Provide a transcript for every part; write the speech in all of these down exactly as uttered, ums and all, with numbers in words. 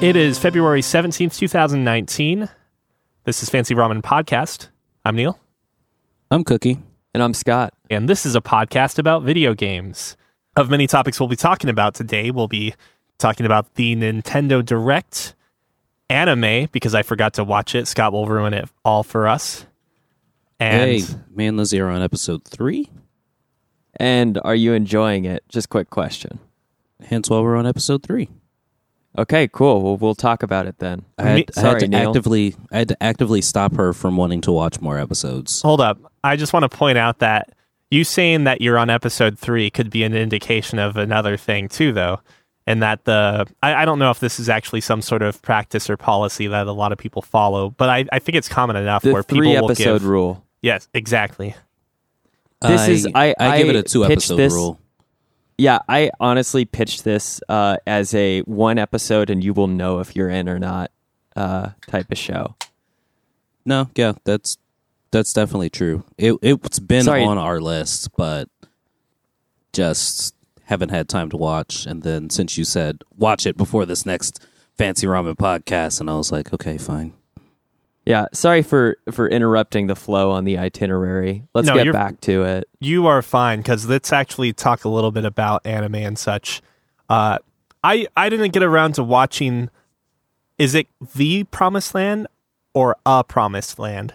It is February seventeenth, twenty nineteen. This is Fancy Ramen Podcast. I'm Neil. I'm Cookie. And I'm Scott. And this is a podcast about video games. Of many topics we'll be talking about today, we'll be talking about the Nintendo Direct, anime, because I forgot to watch it. Scott will ruin it all for us. And hey, Man Lizzie are on episode three. And are you enjoying it? Just quick question. Hence why we're on episode three. Okay, cool. Well, we'll talk about it then. I had, Sorry, I had to Neil. actively, I had to actively stop her from wanting to watch more episodes. Hold up. I just want to point out that you saying that you're on episode three could be an indication of another thing too, though. And that the, I, I don't know if this is actually some sort of practice or policy that a lot of people follow, but I, I think it's common enough The where people three will episode give, rule. Yes, exactly. This I, is I. I give it a two pitched episode this, rule. Yeah, I honestly pitched this uh, as a one episode, and you will know if you're in or not uh, type of show. No, yeah, that's that's definitely true. It it's been Sorry. on our list, but just haven't had time to watch. And then since you said watch it before this next Fancy Ramen podcast, and I was like, okay, fine. Yeah, sorry for, for interrupting the flow on the itinerary. Let's No, get you're- back to it. You are fine, because let's actually talk a little bit about anime and such. Uh, I I didn't get around to watching, is it The Promised Land or A Promised Land?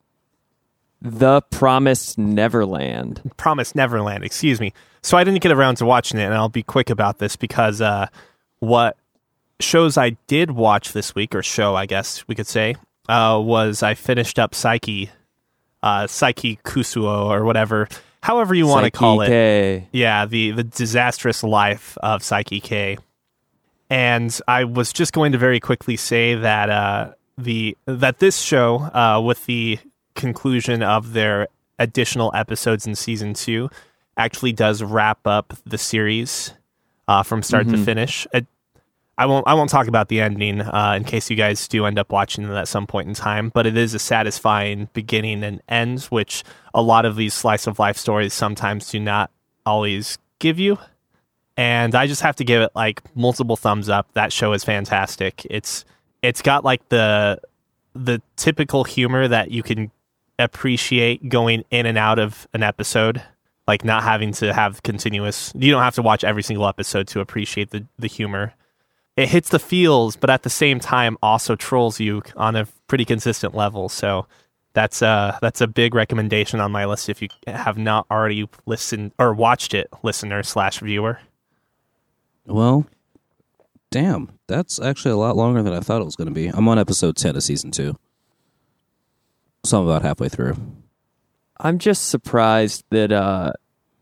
The Promised Neverland. Promised Neverland, excuse me. So I didn't get around to watching it, and I'll be quick about this because uh, what shows I did watch this week, or show, I guess we could say, uh, was I finished up Psyche, uh, Psyche Kusuo, or whatever, however you want to call it. Psyche. Yeah, the, the disastrous life of Psyche K. And I was just going to very quickly say that uh, the that this show, uh, with the conclusion of their additional episodes in season two, actually does wrap up the series uh, from start Mm-hmm. to finish. It, I won't I won't talk about the ending uh, in case you guys do end up watching it at some point in time, but it is a satisfying beginning and end, which a lot of these slice of life stories sometimes do not always give you. And I just have to give it like multiple thumbs up. That show is fantastic. It's it's got like the the typical humor that you can appreciate going in and out of an episode, like not having to have continuous, you don't have to watch every single episode to appreciate the, the humor. It hits the feels, but at the same time also trolls you on a pretty consistent level. So that's uh that's a big recommendation on my list if you have not already listened or watched it, listener slash viewer. Well, damn, that's actually a lot longer than I thought it was going to be. I'm on episode ten of season two, so I'm about halfway through. I'm just surprised that uh,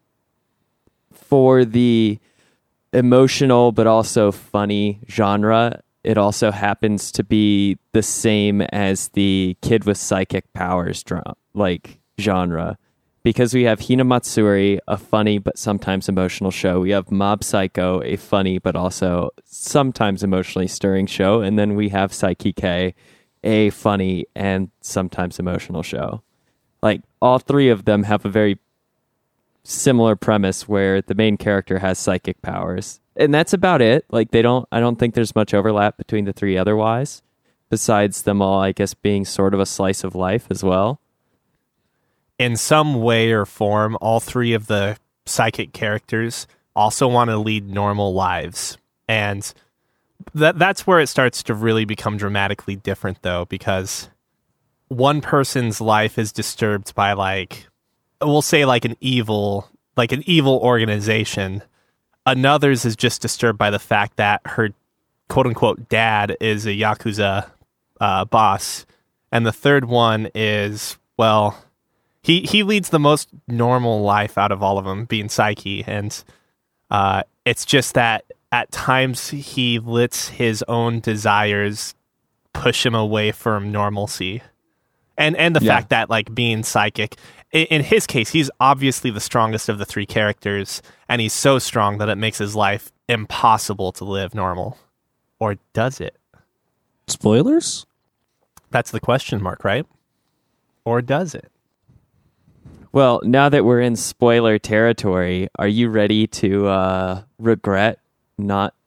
for the emotional but also funny genre, it also happens to be the same as the kid with psychic powers dra- like genre. Because we have Hina Matsuri, a funny but sometimes emotional show. We have Mob Psycho, a funny but also sometimes emotionally stirring show. And then we have Psyche K, a funny and sometimes emotional show. Like, all three of them have a very similar premise where the main character has psychic powers. And that's about it. Like, they don't, I don't think there's much overlap between the three otherwise, besides them all, I guess, being sort of a slice of life as well. In some way or form, all three of the psychic characters also want to lead normal lives. And that that's where it starts to really become dramatically different, though, because one person's life is disturbed by, like, we'll say like an evil, like an evil organization. Another's is just disturbed by the fact that her quote-unquote dad is a Yakuza uh, boss. And the third one is, well... He he leads the most normal life out of all of them, being Psyche, and uh, it's just that at times he lets his own desires push him away from normalcy, and and the Yeah. fact that like being psychic, in, in his case, he's obviously the strongest of the three characters, and he's so strong that it makes his life impossible to live normal, or does it? Spoilers? That's the question mark, right? Or does it? Well, now that we're in spoiler territory, are you ready to uh, regret not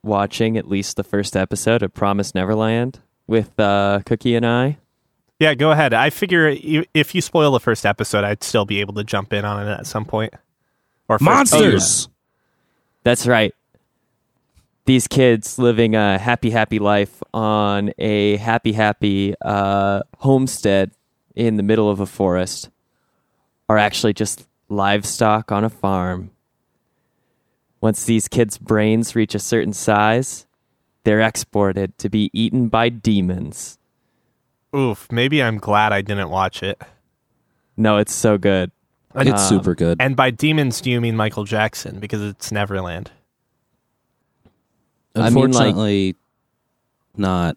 watching at least the first episode of Promised Neverland with uh, Cookie and I. Yeah, go ahead. I figure you, if you spoil the first episode, I'd still be able to jump in on it at some point. Or first Monsters! Oh, yeah. That's right. These kids living a happy, happy life on a happy, happy uh, homestead in the middle of a forest are actually just livestock on a farm. Once these kids' brains reach a certain size, they're exported to be eaten by demons. Oof, maybe I'm glad I didn't watch it. No, it's so good. It's Um, super good. And by demons, do you mean Michael Jackson? Because it's Neverland. I mean, like- Unfortunately, not.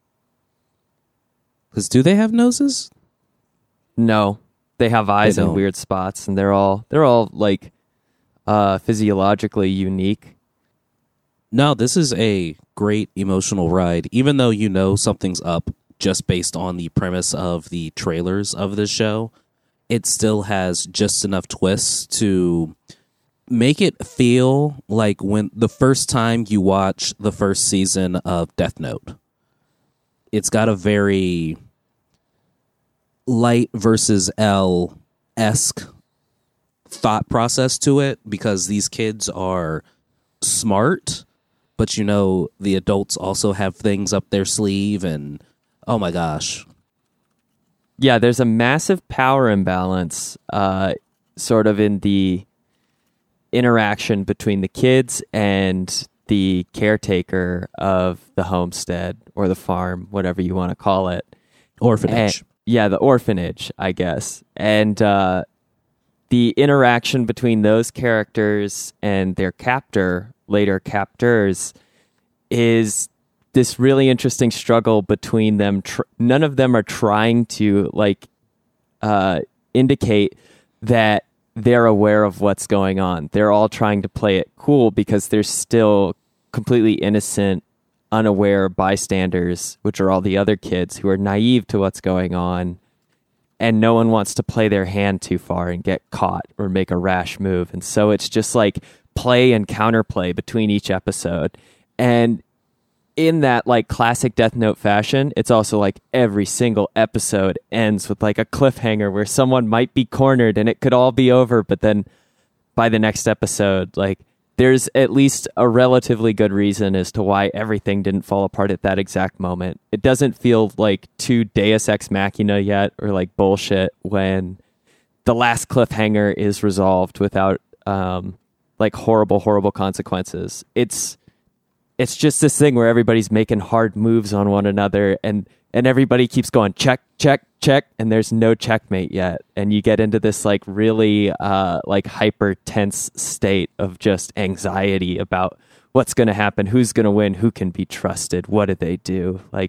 Because do they have noses? No, they have eyes They in don't. weird spots, and they're all they're all like uh, physiologically unique. No, this is a great emotional ride, even though you know something's up just based on the premise of the trailers of this show. It still has just enough twists to make it feel like when the first time you watch the first season of Death Note. It's got a very Light versus L-esque thought process to it, because these kids are smart, but you know the adults also have things up their sleeve, and oh my gosh. Yeah, there's a massive power imbalance uh, sort of in the interaction between the kids and the caretaker of the homestead or the farm, whatever you want to call it. Orphanage. And- yeah, the orphanage, I guess. And uh, the interaction between those characters and their captor, later captors, is this really interesting struggle between them. Tr- none of them are trying to like uh, indicate that they're aware of what's going on. They're all trying to play it cool because they're still completely innocent, unaware bystanders, which are all the other kids who are naive to what's going on. And no one wants to play their hand too far and get caught or make a rash move. And so it's just like play and counterplay between each episode. And in that like classic Death Note fashion, it's also like every single episode ends with like a cliffhanger where someone might be cornered and it could all be over. But then by the next episode, like there's at least a relatively good reason as to why everything didn't fall apart at that exact moment. It doesn't feel like too Deus Ex Machina yet or like bullshit when the last cliffhanger is resolved without um, like horrible, horrible consequences. It's it's just this thing where everybody's making hard moves on one another and, and everybody keeps going check, check, check, and there's no checkmate yet. And you get into this like really uh, like hyper tense state of just anxiety about what's going to happen, who's going to win, who can be trusted, what did they do? Like,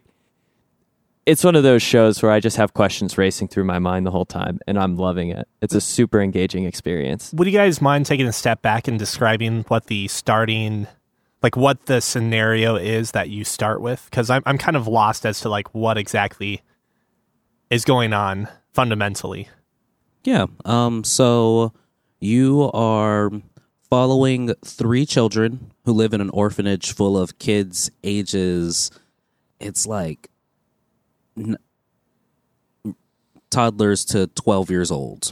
it's one of those shows where I just have questions racing through my mind the whole time, and I'm loving it. It's a super engaging experience. Would you guys mind taking a step back and describing what the starting, like what the scenario is that you start with? Because I'm I'm kind of lost as to like what exactly is going on fundamentally. Yeah. Um. So you are following three children who live in an orphanage full of kids ages. It's like n- toddlers to twelve years old,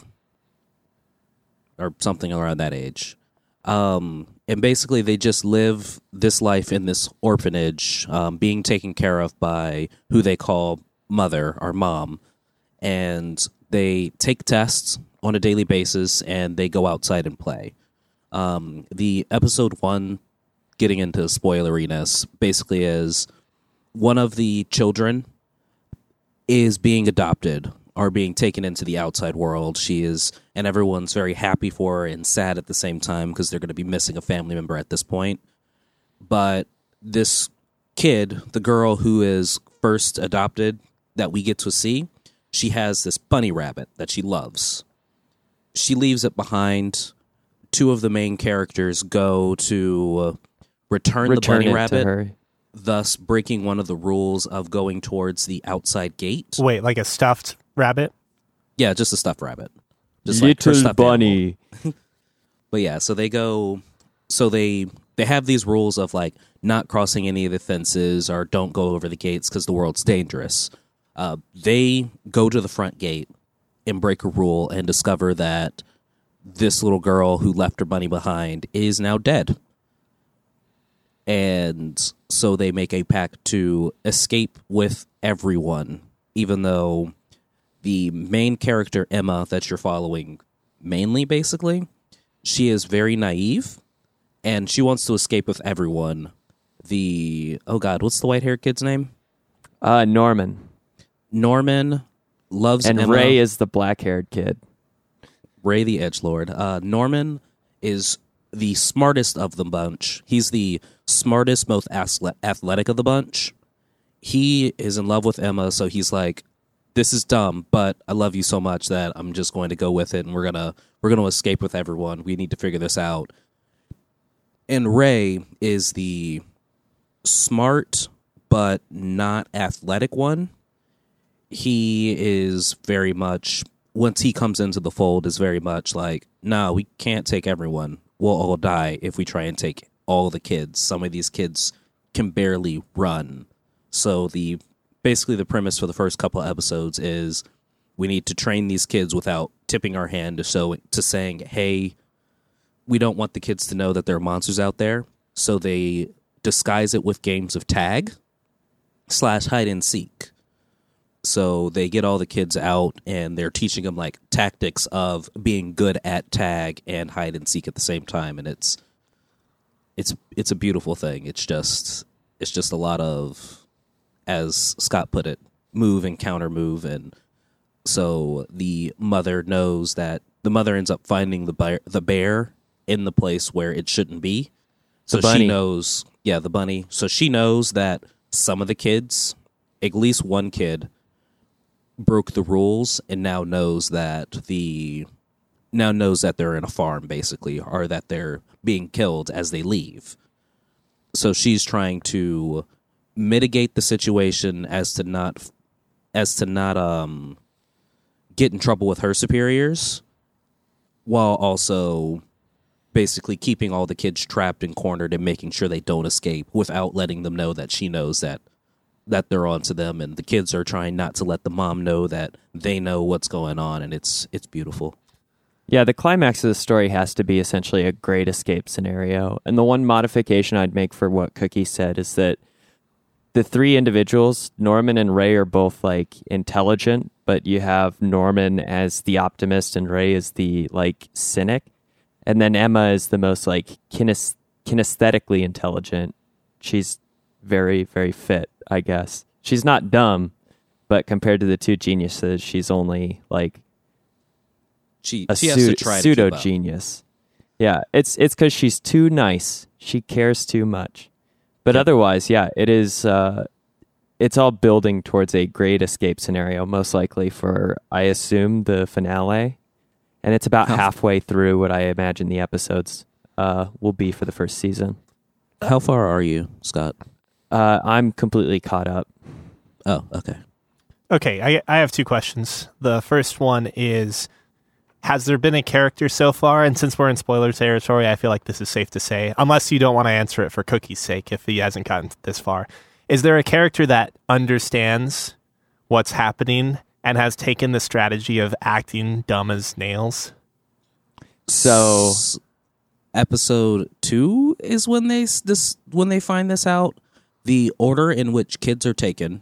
or something around that age. Um. And basically, they just live this life in this orphanage, um, being taken care of by who they call mother or mom. And they take tests on a daily basis, and they go outside and play. Um, the episode one, getting into spoileriness, basically is one of the children is being adopted or being taken into the outside world. She is, and everyone's very happy for her and sad at the same time because they're going to be missing a family member at this point. But this kid, the girl who is first adopted that we get to see, she has this bunny rabbit that she loves. She leaves it behind. Two of the main characters go to uh, return, Return the bunny it to rabbit, her. thus breaking one of the rules of going towards the outside gate. Wait, like a stuffed rabbit? Yeah, just a stuffed rabbit. Just like her Little stuffed bunny. animal. But yeah, so they go, so they they have these rules of like not crossing any of the fences or don't go over the gates because the world's dangerous. Uh, they go to the front gate and break a rule and discover that this little girl who left her bunny behind is now dead. And so they make a pact to escape with everyone, even though the main character, Emma, that you're following mainly, basically, she is very naive, and she wants to escape with everyone. The, oh God, what's the white-haired kid's name? Uh, Norman. Norman loves And Emma. Ray is the black-haired kid. Ray the Edgelord. Uh, Norman is the smartest of the bunch. He's the smartest, most athletic of the bunch. He is in love with Emma, so he's like, this is dumb, but I love you so much that I'm just going to go with it, and we're gonna we're gonna escape with everyone. We need to figure this out. And Ray is the smart but not athletic one. He is very much, once he comes into the fold, is very much like, no, we can't take everyone. We'll all die if we try and take all the kids. Some of these kids can barely run. So the basically the premise for the first couple of episodes is we need to train these kids without tipping our hand to show to saying, hey, we don't want the kids to know that there are monsters out there. So they disguise it with games of tag slash hide and seek. So they get all the kids out and they're teaching them like tactics of being good at tag and hide and seek at the same time. And it's, it's, it's a beautiful thing. It's just, it's just a lot of, as Scott put it, move and counter move. And so the mother knows that the mother ends up finding the bear, the bear in the place where it shouldn't be. So she knows, yeah, the bunny. So she knows that some of the kids, at least one kid, broke the rules and now knows that the now knows that they're in a farm, basically, or that they're being killed as they leave. So she's trying to mitigate the situation as to not as to not um get in trouble with her superiors, while also basically keeping all the kids trapped and cornered and making sure they don't escape without letting them know that she knows that that they're onto them, and the kids are trying not to let the mom know that they know what's going on, and it's it's beautiful. Yeah, the climax of the story has to be essentially a great escape scenario. And the one modification I'd make for what Cookie said is that the three individuals, Norman and Ray, are both like intelligent, but you have Norman as the optimist and Ray as the like cynic. And then Emma is the most like kines- kinesthetically intelligent. She's very, very fit, I guess. She's not dumb, but compared to the two geniuses, she's only like She, a she has pseudo, to try to pseudo keep up. genius. Yeah, it's it's because she's too nice. She cares too much. But otherwise, yeah, it is. Uh, it's all building towards a great escape scenario, most likely for, I assume, the finale. And it's about How- halfway through what I imagine the episodes uh, will be for the first season. How far are you, Scott? Uh, I'm completely caught up. Oh, okay. Okay, I, I have two questions. The first one is, has there been a character so far? And since we're in spoiler territory, I feel like this is safe to say, unless you don't want to answer it for Cookie's sake, if he hasn't gotten this far. Is there a character that understands what's happening and has taken the strategy of acting dumb as nails? So, S- episode two is when they s- this when they find this out. The order in which kids are taken.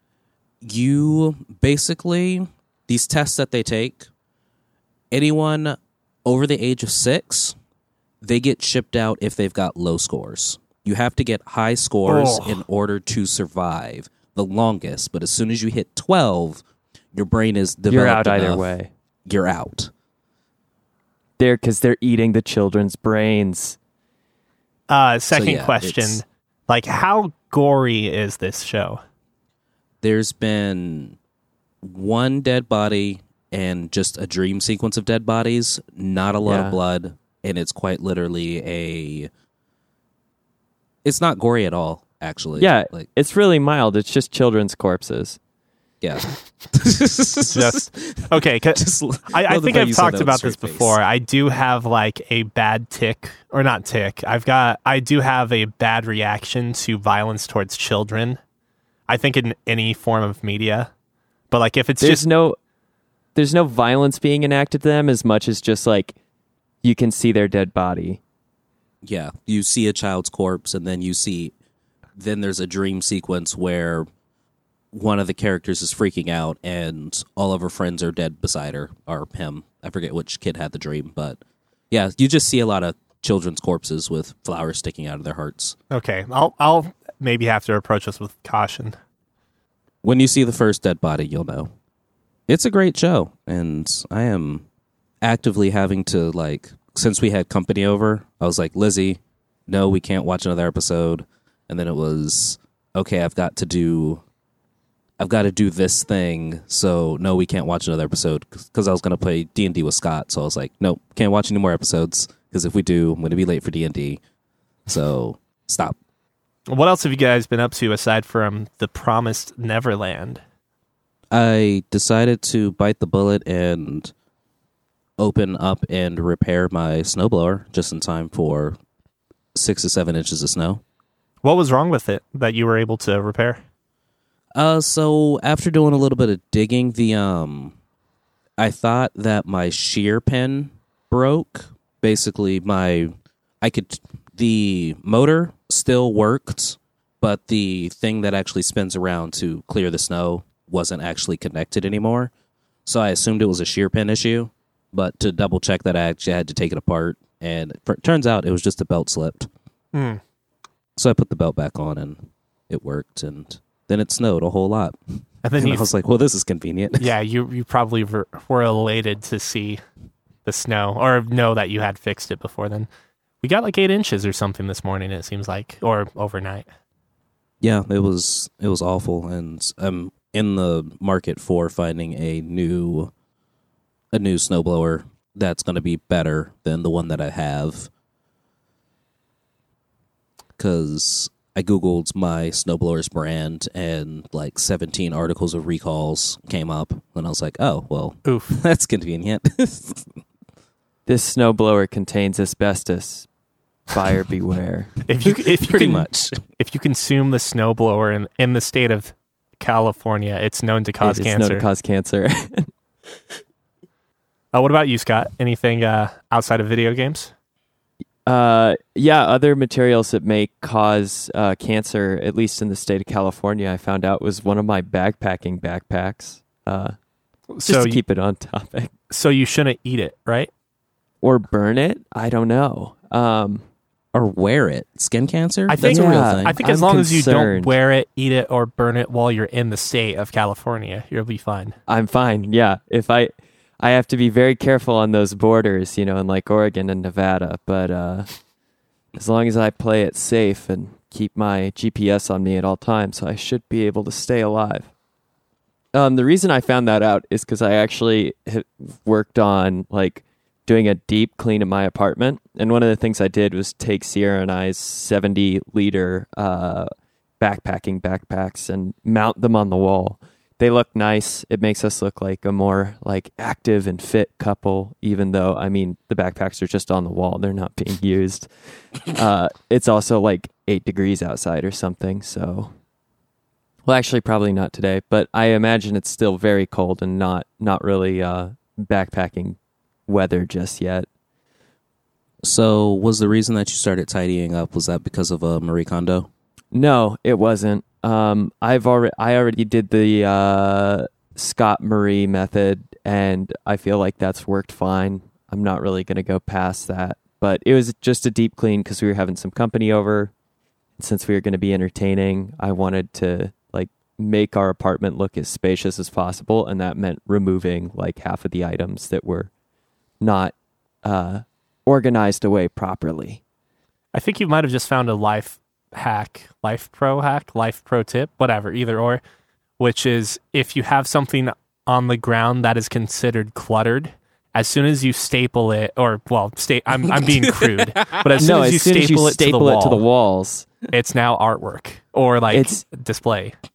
You basically, these tests that they take, anyone over the age of six, they get shipped out if they've got low scores. You have to get high scores Oh. in order to survive the longest. But as soon as you hit twelve, your brain is developed you're out either enough, way. You're out. They're because they're eating the children's brains. Uh, second yeah, question, it's- like, how gory is this show? There's been one dead body and just a dream sequence of dead bodies. Not a lot Yeah. of blood, and it's quite literally a. It's not gory at all, actually. Yeah, like it's really mild. It's just children's corpses. Yeah. Just okay. 'cause Just I, I love the think fact I've you said talked that with a about this straight face. before. I do have like a bad tick, or not tick. I've got. I do have a bad reaction to violence towards children. I think in any form of media, but like if it's There's just no there's no violence being enacted to them as much as just like you can see their dead body. Yeah, you see a child's corpse, and then you see, then there's a dream sequence where one of the characters is freaking out, and all of her friends are dead beside her, or him. I forget which kid had the dream, but yeah, you just see a lot of children's corpses with flowers sticking out of their hearts. okay. I'll I'll maybe have to approach this with caution. When you see the first dead body, you'll know. It's a great show, and I am actively having to, like, since we had company over, I was like, Lizzie, no, we can't watch another episode. And then it was, okay, I've got to do, I've got to do this thing, so no, we can't watch another episode, because I was going to play D and D with Scott, so I was like, nope, can't watch any more episodes, because if we do, I'm going to be late for D and D. So, stop. What else have you guys been up to aside from the promised Neverland? I decided to bite the bullet and open up and repair my snowblower just in time for six to seven inches of snow. What was wrong with it that you were able to repair? Uh, so after doing a little bit of digging, the um, I thought that my shear pin broke. Basically, my I could the motor still worked, but the thing that actually spins around to clear the snow wasn't actually connected anymore. So I assumed it was a shear pin issue, but to double check that, I actually had to take it apart, and it turns out it was just a belt slipped. Mm. So I put the belt back on, and it worked, and then it snowed a whole lot. And then And you, I was like, well, this is convenient. yeah, you you probably were, were elated to see the snow or know that you had fixed it before then. We got like eight inches or something this morning, it seems like, or overnight. Yeah, it was it was awful, and I'm in the market for finding a new a new snowblower that's going to be better than the one that I have. Because I googled my snowblower's brand, and like seventeen articles of recalls came up, and I was like, "Oh, well, Oof. that's convenient." This snowblower contains asbestos. Buyer beware. If you if you Pretty can, much. if you consume the snowblower in in the state of California, it's known to cause It is cancer. known to cause cancer. Uh, what about you, Scott? Anything uh, outside of video games? Uh, yeah, other materials that may cause uh, cancer, at least in the state of California, I found out was one of my backpacking backpacks. Uh, just so to you, keep it on topic. so you shouldn't eat it, right? Or burn it? I don't know. Um, Or wear it. Skin cancer? I That's think- a real Yeah, thing. I think as I'm long as you don't concerned. wear it, eat it, or burn it while you're in the state of California, you'll be fine. I'm fine. Yeah, if I, I have to be very careful on those borders, you know, in like Oregon and Nevada. But uh, as long as I play it safe and keep my G P S on me at all times, I should be able to stay alive. Um, the reason I found that out is because I actually ha- worked on like doing a deep clean of my apartment, and one of the things I did was take Sierra and I's seventy liter uh, backpacking backpacks and mount them on the wall. They look nice. It makes us look like a more like active and fit couple, even though, I mean, the backpacks are just on the wall. They're not being used. Uh, it's also like eight degrees outside or something. So, well, actually probably not today, but I imagine it's still very cold and not, not really uh, backpacking weather just yet. So, was the reason that you started tidying up, was that because of uh, Marie Kondo? No, it wasn't. Um, I've already I already did the uh, Scott Marie method, and I feel like that's worked fine. I'm not really going to go past that, but it was just a deep clean because we were having some company over. Since we were going to be entertaining, I wanted to like make our apartment look as spacious as possible, and that meant removing like half of the items that were not uh, organized away properly. I think you might have just found a life hack, life pro hack, life pro tip, whatever, either or, which is if you have something on the ground that is considered cluttered, as soon as you staple it, or well, sta- I'm I'm being crude, but as soon no, as, as you, soon staple as you it, staple to the it wall, to the walls, it's now artwork or like It's- display.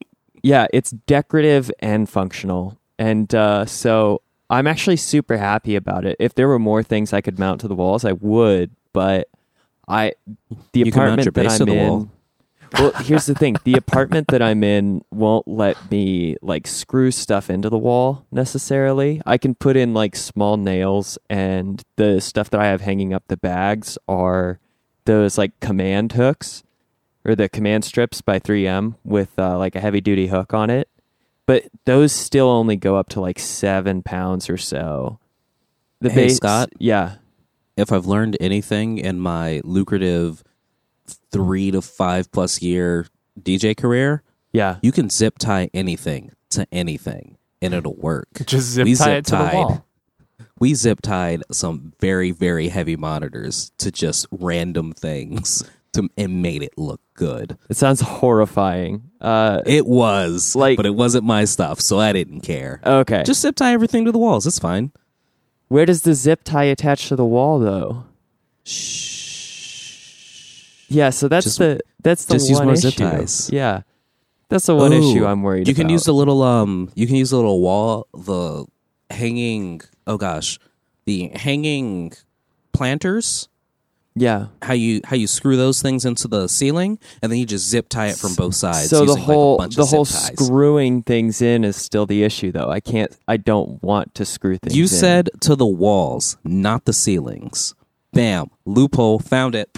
Yeah, it's decorative and functional. And uh, so I'm actually super happy about it. If there were more things I could mount to the walls, I would. But I, the You can mount apartment your that base I'm to the in. wall. Well, here's the thing: the apartment that I'm in won't let me like screw stuff into the wall necessarily. I can put in like small nails, and the stuff that I have hanging up the bags are those like command hooks or the command strips by three M with uh, like a heavy duty hook on it. But those still only go up to like seven pounds or so. The Hey, base, Scott? yeah. If I've learned anything in my lucrative three to five plus year D J career, Yeah. you can zip tie anything to anything and it'll work. Just zip We tie it to the zip-tied- wall. We zip tied some very, very heavy monitors to just random things to, and made it look good. It sounds horrifying. Uh, It was, Like- but it wasn't my stuff, so I didn't care. okay. Just zip tie everything to the walls. It's fine. Where does the zip tie attach to the wall, though? Shh. Yeah, so that's Just- the that's the just use one more issue. zip ties. Yeah, that's the one Ooh, issue I'm worried You about. can use the little um. You can use the little wall, the hanging. Oh gosh, the hanging planters. yeah. How you how you screw those things into the ceiling, and then you just zip tie it from both sides. So the using, like, a whole bunch the of whole zip ties. screwing things in is still the issue, though. I can't. I don't want to screw things. You in. said to the walls, not the ceilings. Bam, loophole, found it.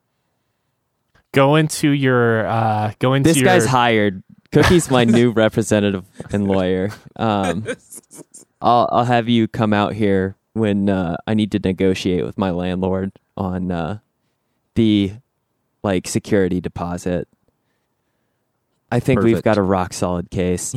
Go into your uh go into this your guy's hired. Cookie's my new representative and lawyer. Um, I'll I'll have you come out here when uh, I need to negotiate with my landlord on uh, the like security deposit. I think we've Perfect. got a rock solid case.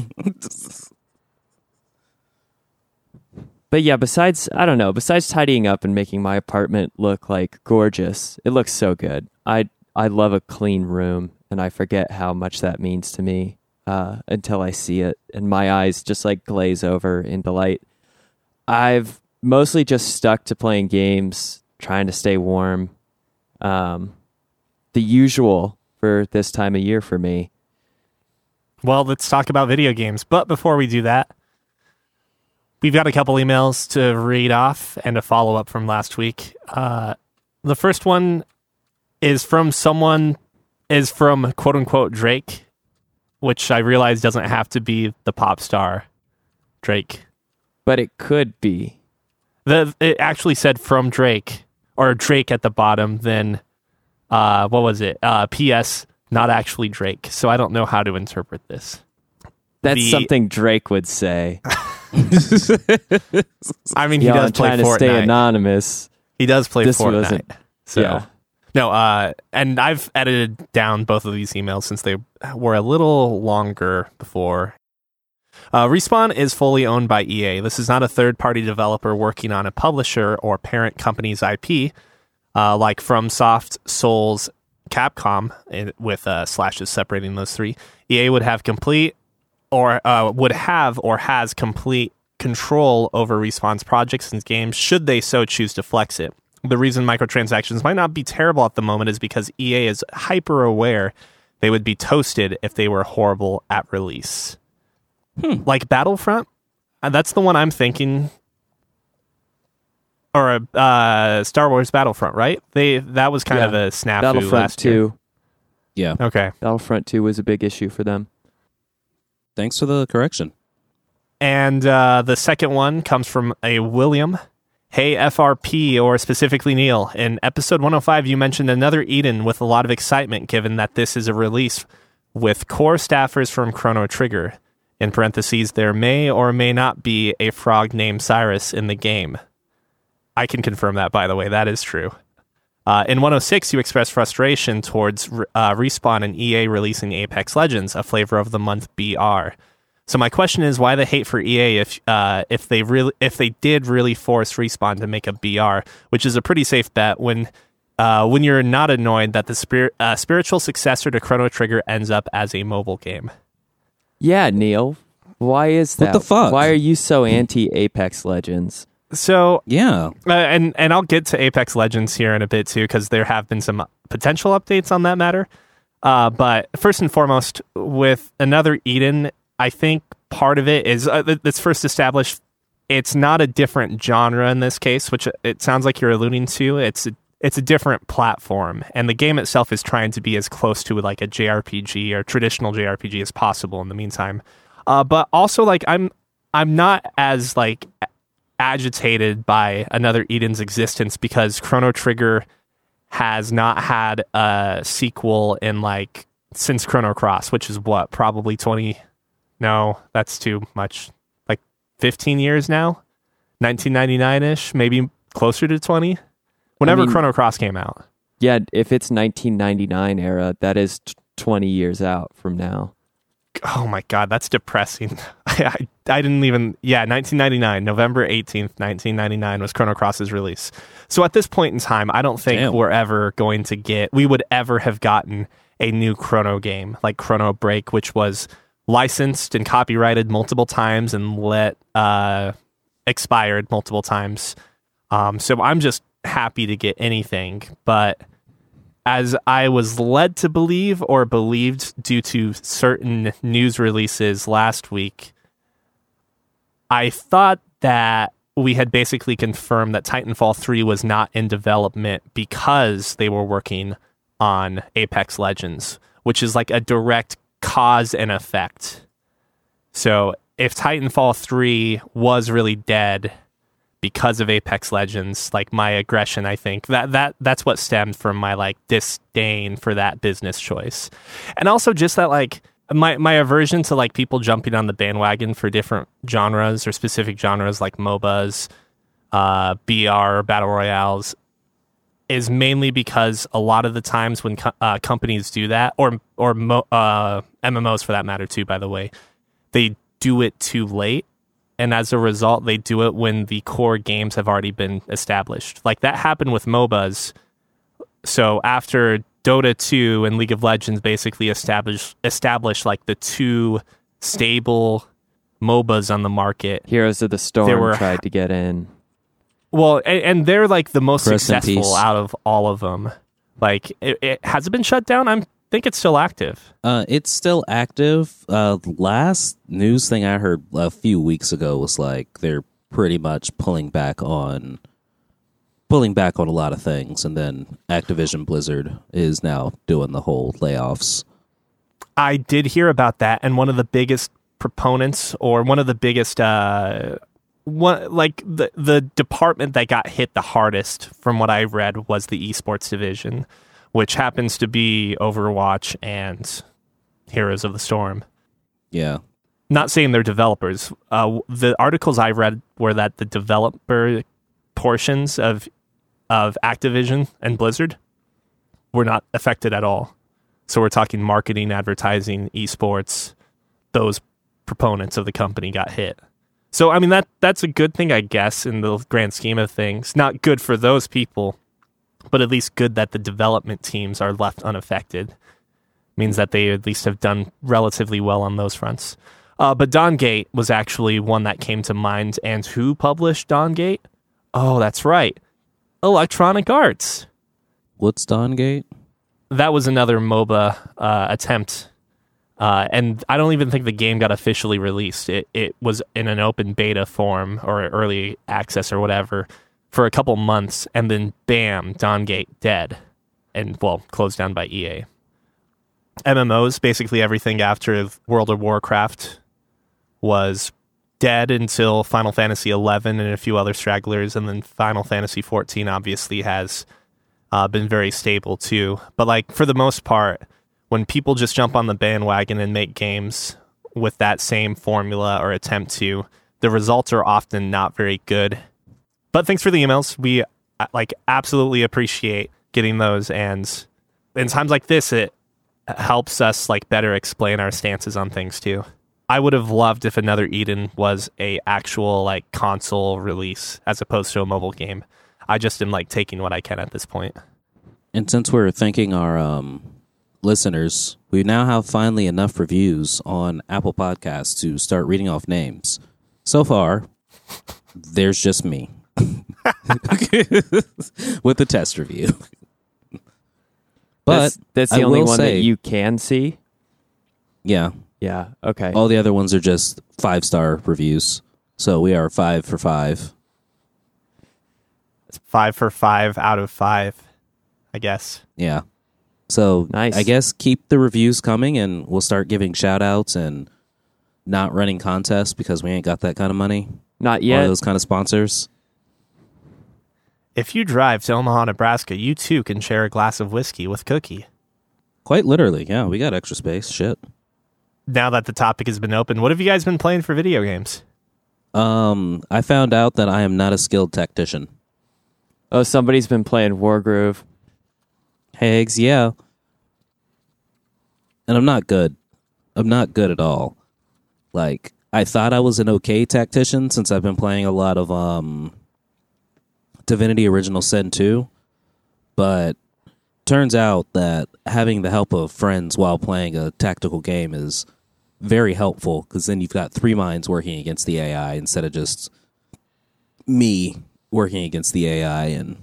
But yeah, besides I don't know, besides tidying up and making my apartment look like gorgeous, it looks so good. I I love a clean room, and I forget how much that means to me uh, until I see it, and my eyes just like glaze over in delight. I've mostly just stuck to playing games, trying to stay warm. Um, the usual for this time of year for me. Well, let's talk about video games. But before we do that, we've got a couple emails to read off and a follow up from last week. Uh, the first one is from someone is from quote unquote Drake, which I realize doesn't have to be the pop star Drake. But it could be. The it actually said from Drake or Drake at the bottom. Then uh, what was it? Uh, P S. Not actually Drake. So I don't know how to interpret this. That's The- something Drake would say. I mean, he Yo, does I'm play trying to Fortnite. stay anonymous. He does play This Fortnite. wasn't- So yeah. no, uh, and I've edited down both of these emails since they were a little longer before. Uh, Respawn is fully owned by E A. This is not a third-party developer working on a publisher or parent company's I P, uh, like FromSoft, Souls, Capcom, eh, with uh, slashes separating those three. E A would have complete or uh, would have or has complete control over Respawn's projects and games should they so choose to flex it. The reason microtransactions might not be terrible at the moment is because E A is hyper aware they would be toasted if they were horrible at release. Hmm. Like Battlefront, uh, that's the one I'm thinking. Or uh, Star Wars Battlefront, right? They that was kind Yeah. of a snafu Battlefront last year. two. Yeah. Okay. Battlefront two was a big issue for them. Thanks for the correction. And uh, the second one comes from a William. Hey, F R P, or specifically Neil. In episode one oh five, you mentioned another Eden with a lot of excitement, given that this is a release with core staffers from Chrono Trigger. In parentheses, there may or may not be a frog named Cyrus in the game. I can confirm that, by the way. That is true. Uh, in one oh six, you expressed frustration towards uh, Respawn and E A releasing Apex Legends, a flavor of the month B R. So my question is, why the hate for E A if uh, if they really if they did really force Respawn to make a B R, which is a pretty safe bet when uh, when you're not annoyed that the spir- uh, spiritual successor to Chrono Trigger ends up as a mobile game. Yeah, Neil. Why is that? What the fuck? Why are you so anti Apex Legends? So Yeah. uh, and and I'll get to Apex Legends here in a bit too, because there have been some potential updates on that matter. Uh, but first and foremost, with Another Eden, I think part of it is, uh, let's first establish, it's not a different genre in this case, which it sounds like you're alluding to. It's a, it's a different platform, and the game itself is trying to be as close to like a J R P G or traditional J R P G as possible in the meantime. Uh, but also, like, I'm I'm not as like agitated by Another Eden's existence because Chrono Trigger has not had a sequel in like since Chrono Cross, which is what, probably twenty, no, that's too much, like fifteen years now, nineteen ninety-nine ish, maybe closer to twenty, whenever I mean, Chrono Cross came out. Yeah, if it's nineteen ninety-nine era, that is t- twenty years out from now. Oh my God, that's depressing. I, I didn't even, yeah, nineteen ninety-nine, November eighteenth, nineteen ninety-nine was Chrono Cross's release. So at this point in time, I don't think Damn. we're ever going to get, we would ever have gotten a new Chrono game like Chrono Break, which was licensed and copyrighted multiple times and let, uh, expired multiple times. Um, so I'm just happy to get anything, but as I was led to believe or believed due to certain news releases last week, I thought that we had basically confirmed that Titanfall three was not in development because they were working on Apex Legends, which is like a direct cause and effect. So if Titanfall three was really dead because of Apex Legends, like my aggression, I think that that that's what stemmed from my like disdain for that business choice. And also just that like my my aversion to like people jumping on the bandwagon for different genres or specific genres like MOBAs, uh, B R, Battle Royales, is mainly because a lot of the times when co- uh, companies do that, or or mo- uh, M M Os for that matter too, by the way, they do it too late. And as a result, they do it when the core games have already been established. Like that happened with MOBAs. So after Dota two and League of Legends basically established established like the two stable MOBAs on the market, Heroes of the Storm were, tried to get in. Well, and, and they're like the most Rest successful out of all of them. Like, it, it has it been shut down? I'm think it's still active. Uh, it's still active. Uh, last news thing I heard a few weeks ago was like they're pretty much pulling back on pulling back on a lot of things, and then Activision Blizzard is now doing the whole layoffs. I did hear about that, and one of the biggest proponents, or one of the biggest, uh, one like the the department that got hit the hardest, from what I read, was the esports division, which happens to be Overwatch and Heroes of the Storm. Yeah. Not saying they're developers. Uh, the articles I read were that the developer portions of of Activision and Blizzard were not affected at all. So we're talking marketing, advertising, esports. Those proponents of the company got hit. So, I mean, that that's a good thing, I guess, in the grand scheme of things. Not good for those people, but at least good that the development teams are left unaffected. Means that they at least have done relatively well on those fronts. Uh, but Dawngate was actually one that came to mind. And who published Dawngate? Oh, that's right. Electronic Arts. What's Dawngate? That was another MOBA uh, attempt. Uh, and I don't even think the game got officially released. It it was in an open beta form or early access or whatever for a couple months. And then, bam, Dawngate dead. And, well, closed down by E A. M M Os, basically everything after World of Warcraft, was dead until Final Fantasy eleven and a few other stragglers, and then Final Fantasy fourteen obviously has uh, been very stable too. But like for the most part, when people just jump on the bandwagon and make games with that same formula or attempt to, the results are often not very good. But thanks for the emails. We like absolutely appreciate getting those, and in times like this, it helps us like better explain our stances on things too. I would have loved if Another Eden was a actual like console release as opposed to a mobile game. I just am like taking what I can at this point. And since we're thanking our um, listeners, we now have finally enough reviews on Apple Podcasts to start reading off names. So far, there's just me with the test review. But that's, that's the I only will one say, that you can see. yeah, Yeah. Okay. all the other ones are just five star reviews. So we are five for five. It's five for five out of five, I guess. Yeah. So Nice. I guess keep the reviews coming, and we'll start giving shout outs and not running contests because we ain't got that kind of money. Not Or yet. those kind of sponsors. If you drive to Omaha, Nebraska, you too can share a glass of whiskey with Cookie. Quite literally, yeah. We got extra space. Shit. Now that the topic has been opened, what have you guys been playing for video games? Um, I found out that I am not a skilled tactician. Oh, somebody's been playing Wargroove. Hags, yeah. And I'm not good. I'm not good at all. Like, I thought I was an okay tactician since I've been playing a lot of um, Divinity Original Sin two. But turns out that having the help of friends while playing a tactical game is very helpful, because then you've got three minds working against the A I instead of just me working against the A I. And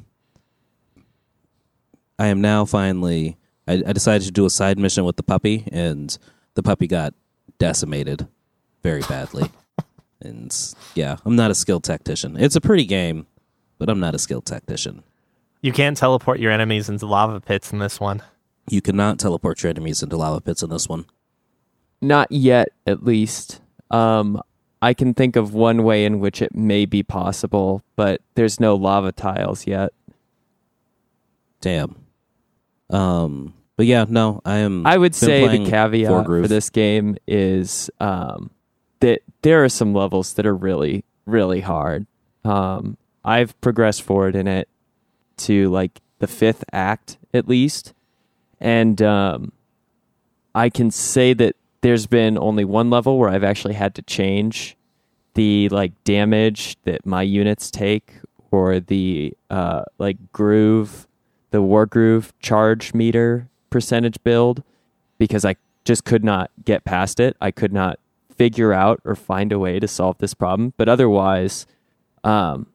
I am now finally... I, I decided to do a side mission with the puppy, and the puppy got decimated very badly. And yeah, I'm not a skilled tactician. It's a pretty game, but I'm not a skilled tactician. You can't teleport your enemies into lava pits in this one. You cannot teleport your enemies into lava pits in this one. Not yet, at least. Um, I can think of one way in which it may be possible, but there's no lava tiles yet. Damn. Um, but yeah, no, I am. I would been say the playing caveat Wargroove. for this game is um, that there are some levels that are really, really hard. Um, I've progressed forward in it to like the fifth act at least, and um, I can say that there's been only one level where I've actually had to change the like damage that my units take, or the uh, like groove, the Wargroove charge meter percentage build, because I just could not get past it. I could not figure out or find a way to solve this problem. But otherwise, um,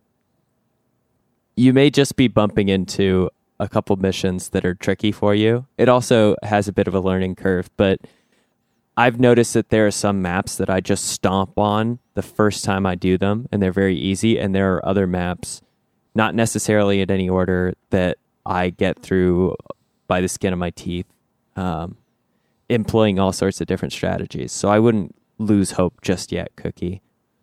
you may just be bumping into a couple missions that are tricky for you. It also has a bit of a learning curve, but I've noticed that there are some maps that I just stomp on the first time I do them, and they're very easy. And there are other maps, not necessarily in any order, that I get through by the skin of my teeth, um, employing all sorts of different strategies. So I wouldn't lose hope just yet, Cookie.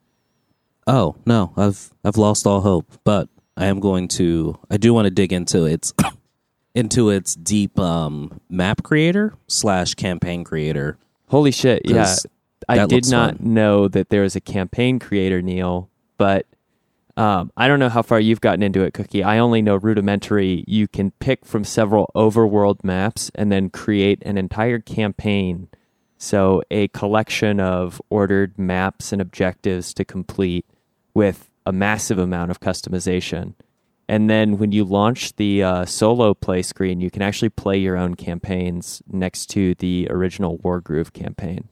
Oh no, I've I've lost all hope, but I am going to. I do want to dig into its into its deep um, map creator slash campaign creator. Holy shit! Yeah, I that did looks not fun. know that there was a campaign creator, Neil. But um, I don't know how far you've gotten into it, Cookie. I only know rudimentary. You can pick from several overworld maps and then create an entire campaign. So a collection of ordered maps and objectives to complete with a massive amount of customization. And then when you launch the uh, solo play screen, you can actually play your own campaigns next to the original Wargroove campaign.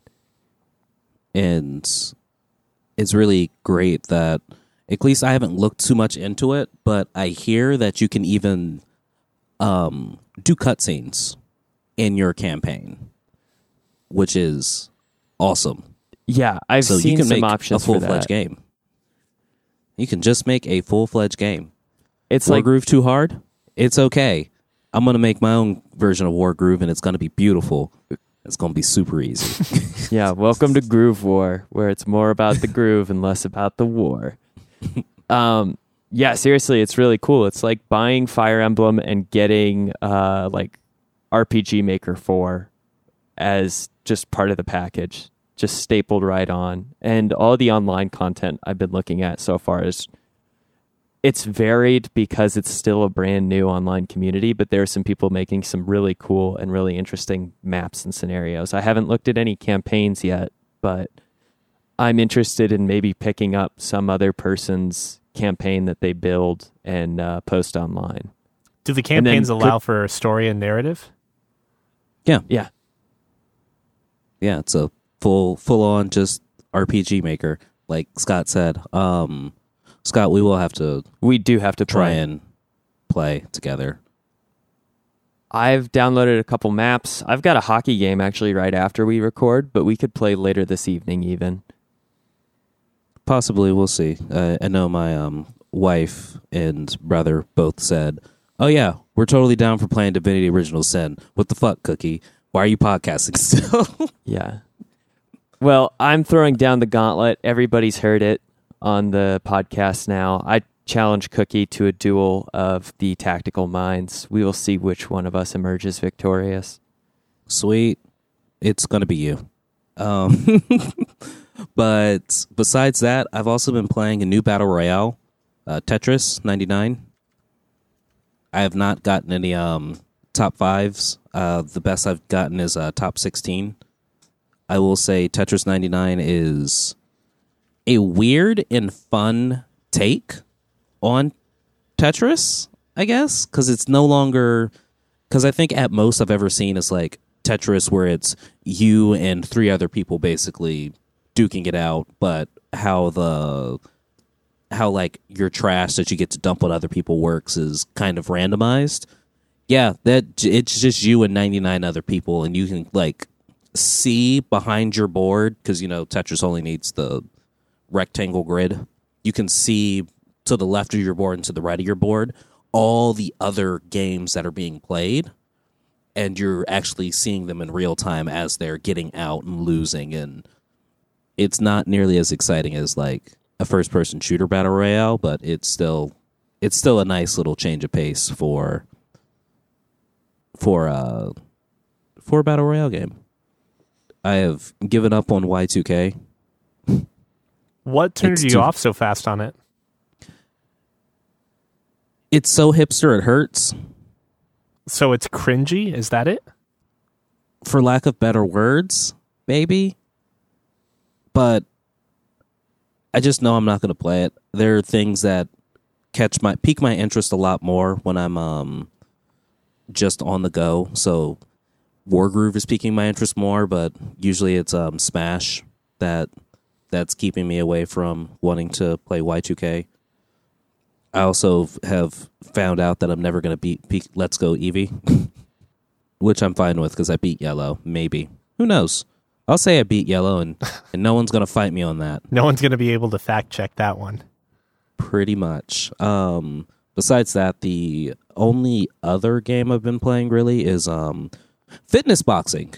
And it's really great that, at least I haven't looked too much into it, but I hear that you can even um, do cutscenes in your campaign, which is awesome. Yeah, I've So seen you can some make options a for full-fledged that. game. You can just make a full-fledged game. It's like Wargroove too hard? It's okay. I'm going to make my own version of Wargroove, and it's going to be beautiful. It's going to be super easy. yeah, welcome to Groove War, where it's more about the groove and less about the war. Um, yeah, seriously, it's really cool. It's like buying Fire Emblem and getting uh, like R P G Maker four as just part of the package, just stapled right on. And all the online content I've been looking at so far is it's varied because it's still a brand new online community, but there are some people making some really cool and really interesting maps and scenarios. I haven't looked at any campaigns yet, but I'm interested in maybe picking up some other person's campaign that they build and uh, post online. Do the campaigns could- allow for story and narrative? yeah. Yeah. Yeah, it's a full, full-on just R P G Maker, like Scott said. Um, Scott, we will have to We do have to try play. and play together. I've downloaded a couple maps. I've got a hockey game actually right after we record, but we could play later this evening even. Possibly, we'll see. Uh, I know my um, wife and brother both said, "Oh yeah, we're totally down for playing Divinity Original Sin." What the fuck, Cookie? Why are you podcasting still? Yeah. Well, I'm throwing down the gauntlet. Everybody's heard it on the podcast now. I challenge Cookie to a duel of the tactical minds. We will see which one of us emerges victorious. Sweet. It's going to be you. Um, but besides that, I've also been playing a new Battle Royale, uh, Tetris ninety-nine. I have not gotten any um, top fives. Uh, the best I've gotten is uh, top sixteen. I will say Tetris ninety-nine is a weird and fun take on Tetris, I guess, because it's no longer, because I think at most I've ever seen is like Tetris where it's you and three other people basically duking it out, but how the how like your trash that you get to dump on other people works is kind of randomized. Yeah, that it's just you and ninety-nine other people, and you can like see behind your board, because you know Tetris only needs the rectangle grid. You can see to the left of your board and to the right of your board all the other games that are being played, and you're actually seeing them in real time as they're getting out and losing. And it's not nearly as exciting as like a first person shooter battle royale, but it's still it's still a nice little change of pace for for uh for a battle royale game. I have given up on Y two K. What turned It's you too- off so fast on it? It's so hipster it hurts, So it's cringy? Is that it? for lack of better words, maybe. But I just know I'm not going to play it. There are things that catch my pique my interest a lot more when I'm um just on the go. So Wargroove is piquing my interest more, but usually it's um Smash that that's keeping me away from wanting to play Y two K. I also have found out that I'm never going to beat Pe- Let's Go Eevee, which I'm fine with because I beat Yellow. Maybe. Who knows? I'll say I beat Yellow, and, and no one's going to fight me on that. No one's going to be able to fact check that one. Pretty much. Um, besides that, the only other game I've been playing really is um, fitness boxing,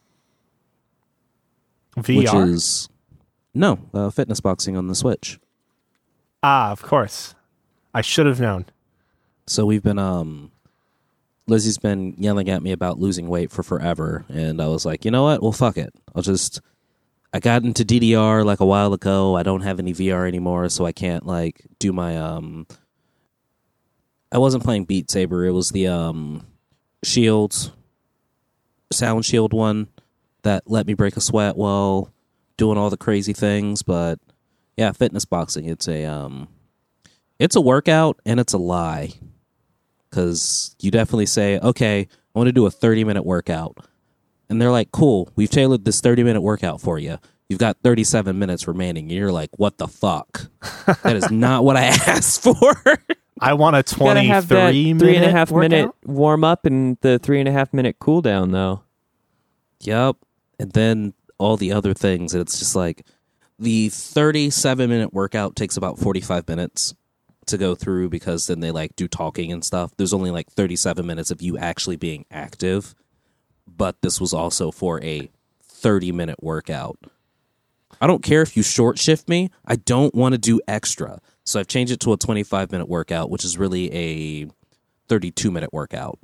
V R? which is no uh, fitness boxing on the Switch. Ah, of course. I should have known. So we've been um, Lizzie's been yelling at me about losing weight for forever, and I was like, you know what? Well, fuck it. I'll just. I got into D D R like a while ago. I don't have any V R anymore, so I can't like do my um. I wasn't playing Beat Saber. It was the um, Shield, Sound Shield one that let me break a sweat while doing all the crazy things. But yeah, fitness boxing. It's a um, it's a workout and it's a lie, because you definitely say, okay, I want to do a thirty minute workout. And they're like, cool, we've tailored this thirty minute workout for you. You've got thirty-seven minutes remaining. And you're like, what the fuck? That is not what I asked for. I want a You gotta have that twenty-three minute three and a half workout? minute warm up and the three and a half minute cool down, though. Yep. And then all the other things. And it's just like the thirty-seven minute workout takes about forty-five minutes to go through, because then they like do talking and stuff. There's only like thirty-seven minutes of you actually being active. But this was also for a thirty minute workout. I don't care if you short shift me. I don't want to do extra. So I've changed it to a twenty-five minute workout, which is really a thirty-two minute workout.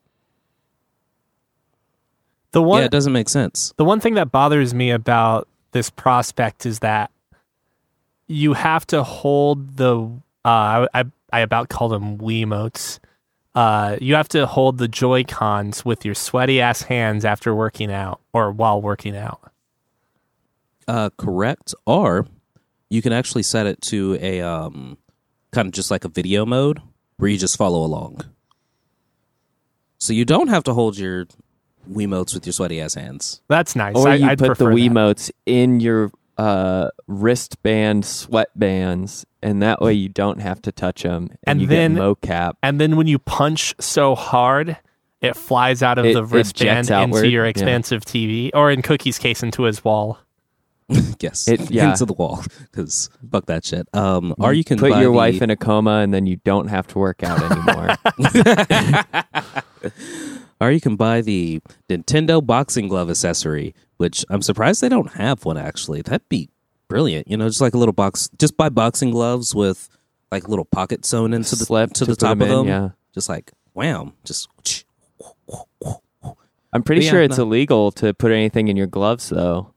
The one, yeah, it doesn't make sense. the one thing that bothers me about this prospect is that you have to hold the, uh, I, I, I about called them Wiimotes. Uh, you have to hold the Joy-Cons with your sweaty ass hands after working out or while working out. Uh, correct. Or you can actually set it to a um, kind of just like a video mode where you just follow along. So you don't have to hold your Wiimotes with your sweaty ass hands. That's nice. Or I, you I'd put the prefer that. Wiimotes in your uh, wristband sweatbands, and that way you don't have to touch them, and, And you then- get mocap. And then when you punch so hard, it flies out of It- the it wristband jets into outward, your yeah. expansive T V, or in Cookie's case, into his wall. yes, It- yeah. into the wall because fuck that shit. Um, or you can put buy your the, wife in a coma, and then you don't have to work out anymore. or you can buy the Nintendo boxing glove accessory, which I'm surprised they don't have one actually. That'd be brilliant. You know, just like a little box. Just buy boxing gloves with like a little pocket sewn into the Slip to to the put top them of in, them. yeah. Just like wham, just. I'm pretty But yeah, sure it's no. illegal to put anything in your gloves, though.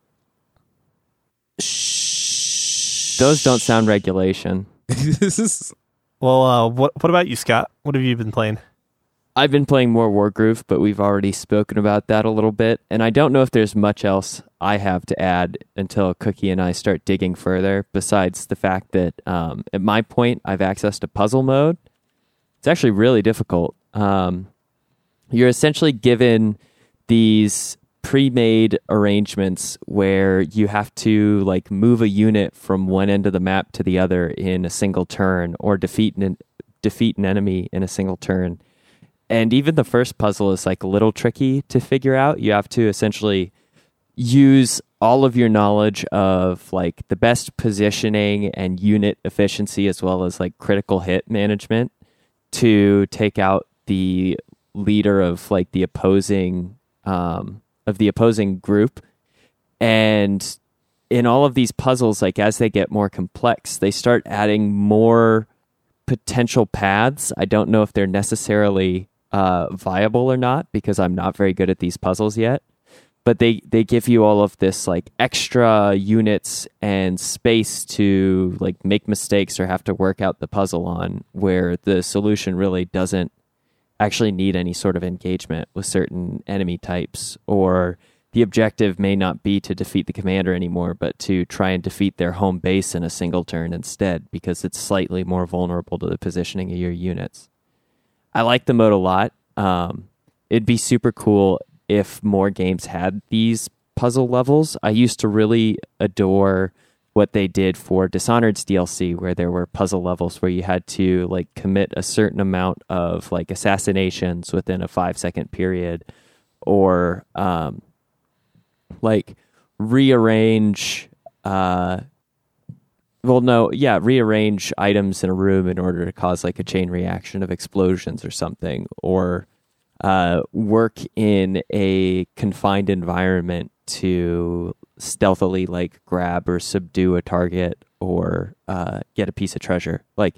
Those don't sound regulation. This is Well, uh, what what about you, Scott? What have you been playing? I've been playing more Wargroove, but we've already spoken about that a little bit, and I don't know if there's much else I have to add until Cookie and I start digging further, besides the fact that um, at my point, I've accessed a puzzle mode. It's actually really difficult. Um, you're essentially given these pre-made arrangements where you have to like move a unit from one end of the map to the other in a single turn, or defeat an defeat an enemy in a single turn. And even the first puzzle is like a little tricky to figure out. You have to essentially use all of your knowledge of like the best positioning and unit efficiency, as well as like critical hit management, to take out the leader of like the opposing um, of the opposing group. And in all of these puzzles, like as they get more complex, they start adding more potential paths. I don't know if they're necessarily uh, viable or not, because I'm not very good at these puzzles yet. But they, they give you all of this like extra units and space to like make mistakes or have to work out the puzzle on, where the solution really doesn't actually need any sort of engagement with certain enemy types, or the objective may not be to defeat the commander anymore, but to try and defeat their home base in a single turn instead, because it's slightly more vulnerable to the positioning of your units. I like the mode a lot. Um, it'd be super cool if more games had these puzzle levels. I used to really adore what they did for Dishonored's D L C, where there were puzzle levels where you had to like commit a certain amount of like assassinations within a five second period, or um, like rearrange uh well no yeah rearrange items in a room in order to cause like a chain reaction of explosions or something, or uh work in a confined environment to stealthily like grab or subdue a target, or uh get a piece of treasure. Like,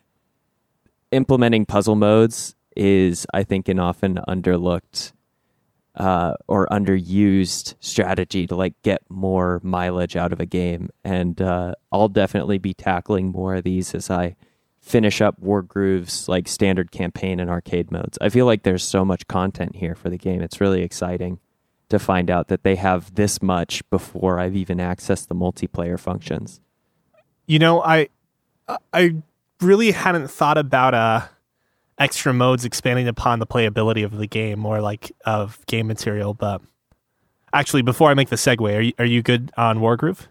implementing puzzle modes is, I think, an often underlooked uh, or underused strategy to like get more mileage out of a game. And uh, I'll definitely be tackling more of these as I finish up Wargroove's like standard campaign and arcade modes. I feel like there's so much content here for the game. It's really exciting to find out that they have this much before I've even accessed the multiplayer functions. You know, I I really hadn't thought about uh extra modes expanding upon the playability of the game, or like of game material. But actually, before I make the segue, are you are you good on Wargroove?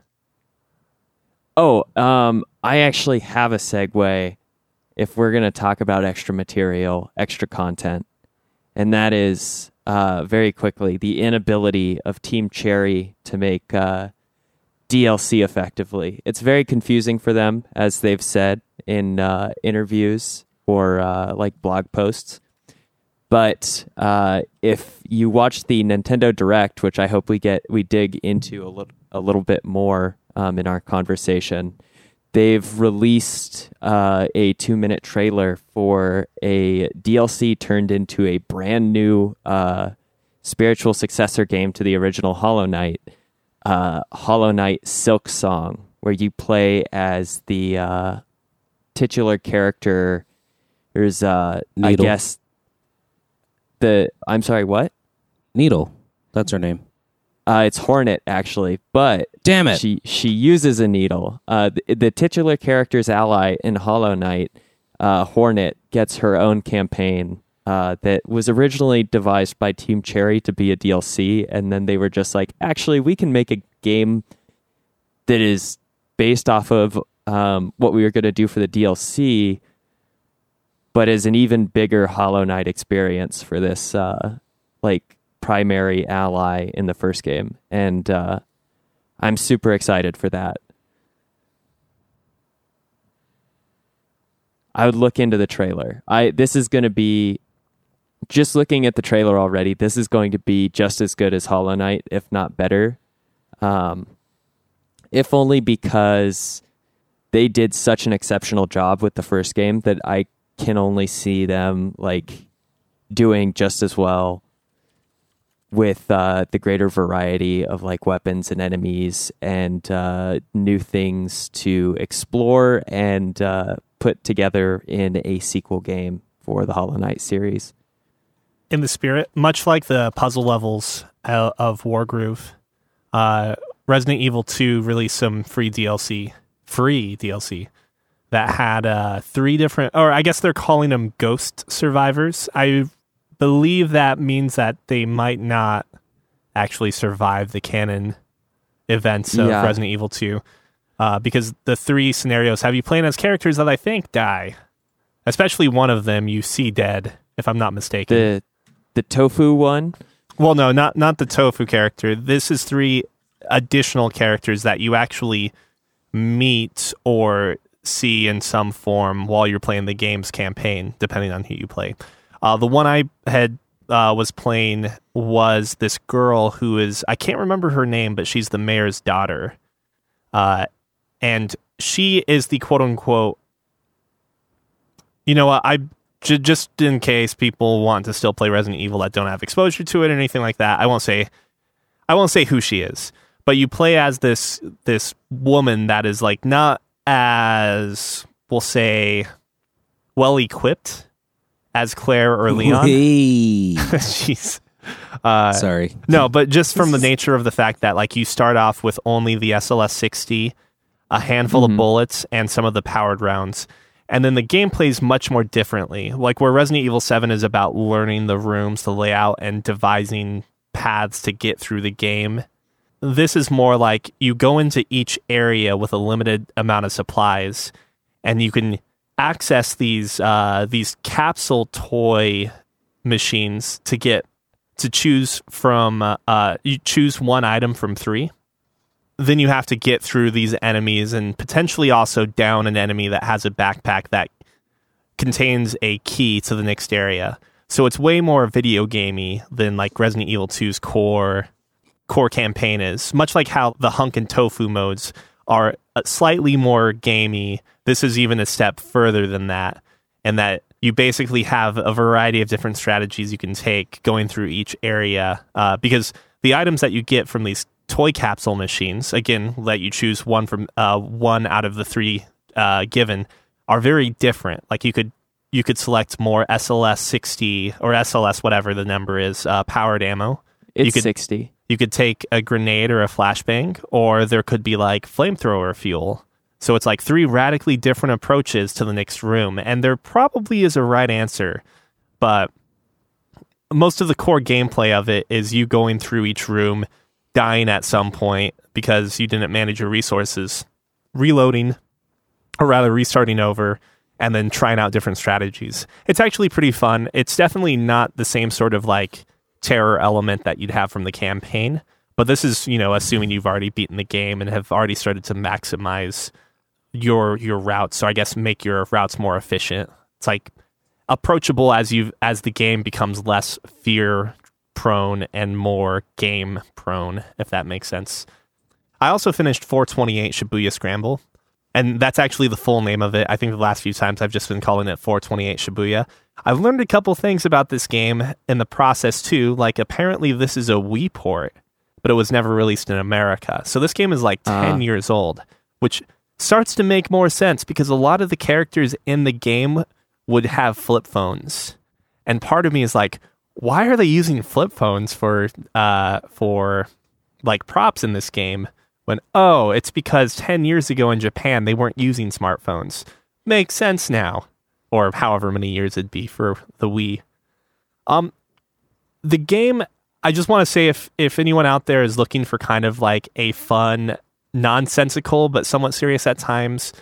Oh, um, I actually have a segue if we're going to talk about extra material, extra content. And that is, uh, very quickly, the inability of Team Cherry to make uh, D L C effectively. It's very confusing for them, as they've said in uh, interviews or uh, like blog posts. But uh, if you watch the Nintendo Direct, which I hope we get we dig into a little a little bit more um, in our conversation, they've released uh, a two-minute trailer for a D L C turned into a brand new uh, spiritual successor game to the original Hollow Knight, uh, Hollow Knight Silk Song, where you play as the uh, titular character. There's, uh, I Needle. guess, the... I'm sorry, what? Needle. That's her name. Uh, it's Hornet, actually, but Damn it. she she uses a needle. Uh, the, the titular character's ally in Hollow Knight, uh, Hornet, gets her own campaign uh, that was originally devised by Team Cherry to be a D L C, and then they were just like, actually, we can make a game that is based off of um, what we were going to do for the D L C, but is an even bigger Hollow Knight experience for this uh, like primary ally in the first game, and uh, I'm super excited for that. I would look into the trailer. I this is going to be, just looking at the trailer already, this is going to be just as good as Hollow Knight, if not better. Um, if only because they did such an exceptional job with the first game that I can only see them like doing just as well with uh, the greater variety of like weapons and enemies and uh, new things to explore and uh, put together in a sequel game for the Hollow Knight series. In the spirit, much like the puzzle levels uh, of Wargroove, uh, Resident Evil two released some free D L C, free D L C that had uh, three different, or I guess they're calling them ghost survivors. I believe that means that they might not actually survive the canon events of Yeah. Resident Evil two. Uh, because the three scenarios have you playing as characters that I think die. Especially one of them you see dead, if I'm not mistaken. The the tofu one? Well, no, not not the tofu character. This is three additional characters that you actually meet or see in some form while you're playing the game's campaign, depending on who you play. Uh, the one I had uh, was playing was this girl who is, I can't remember her name, but she's the mayor's daughter. Uh, and she is the quote-unquote, you know what, I j- just in case people want to still play Resident Evil that don't have exposure to it or anything like that, I won't say, I won't say who she is, but you play as this this woman that is like not as, we'll say, well equipped as Claire or Leon. Hey. Jeez. Uh, Sorry. No, but just from the nature of the fact that like you start off with only the S L S sixty, a handful Mhm. of bullets, and some of the powered rounds. And then the game plays much more differently. Like where Resident Evil seven is about learning the rooms, the layout, and devising paths to get through the game. This is more like you go into each area with a limited amount of supplies, and you can access these uh, these capsule toy machines to get to choose from. Uh, uh, you choose one item from three. Then you have to get through these enemies and potentially also down an enemy that has a backpack that contains a key to the next area. So it's way more video gamey than like Resident Evil two's core core campaign is. Much like how the Hunk and Tofu modes are slightly more gamey, this is even a step further than that, and that you basically have a variety of different strategies you can take going through each area, uh, because the items that you get from these toy capsule machines, again, let you choose one from uh, one out of the three uh, given, are very different. Like you could you could select more S L S sixty or S L S whatever the number is, uh, powered ammo. It's you could, sixty. You could take a grenade or a flashbang, or there could be like flamethrower fuel. So it's like three radically different approaches to the next room, and there probably is a right answer, but most of the core gameplay of it is you going through each room, dying at some point because you didn't manage your resources, reloading, or rather restarting over, and then trying out different strategies. It's actually pretty fun. It's definitely not the same sort of like terror element that you'd have from the campaign, but this is, you know, assuming you've already beaten the game and have already started to maximize your your routes, so I guess make your routes more efficient. It's like approachable as you as the game becomes less fear prone and more game prone, if that makes sense. I also finished four twenty-eight Shibuya Scramble, and that's actually the full name of it. I think the last few times I've just been calling it four twenty-eight Shibuya. I've learned a couple things about this game in the process too, like apparently this is a Wii port, but it was never released in America. So this game is like ten uh. years old, which starts to make more sense because a lot of the characters in the game would have flip phones. And part of me is like, why are they using flip phones for uh, for like props in this game? When, oh, it's because ten years ago in Japan, they weren't using smartphones. Makes sense now. Or however many years it'd be for the Wii. Um, the game, I just want to say if, if anyone out there is looking for kind of like a fun, nonsensical, but somewhat serious at times,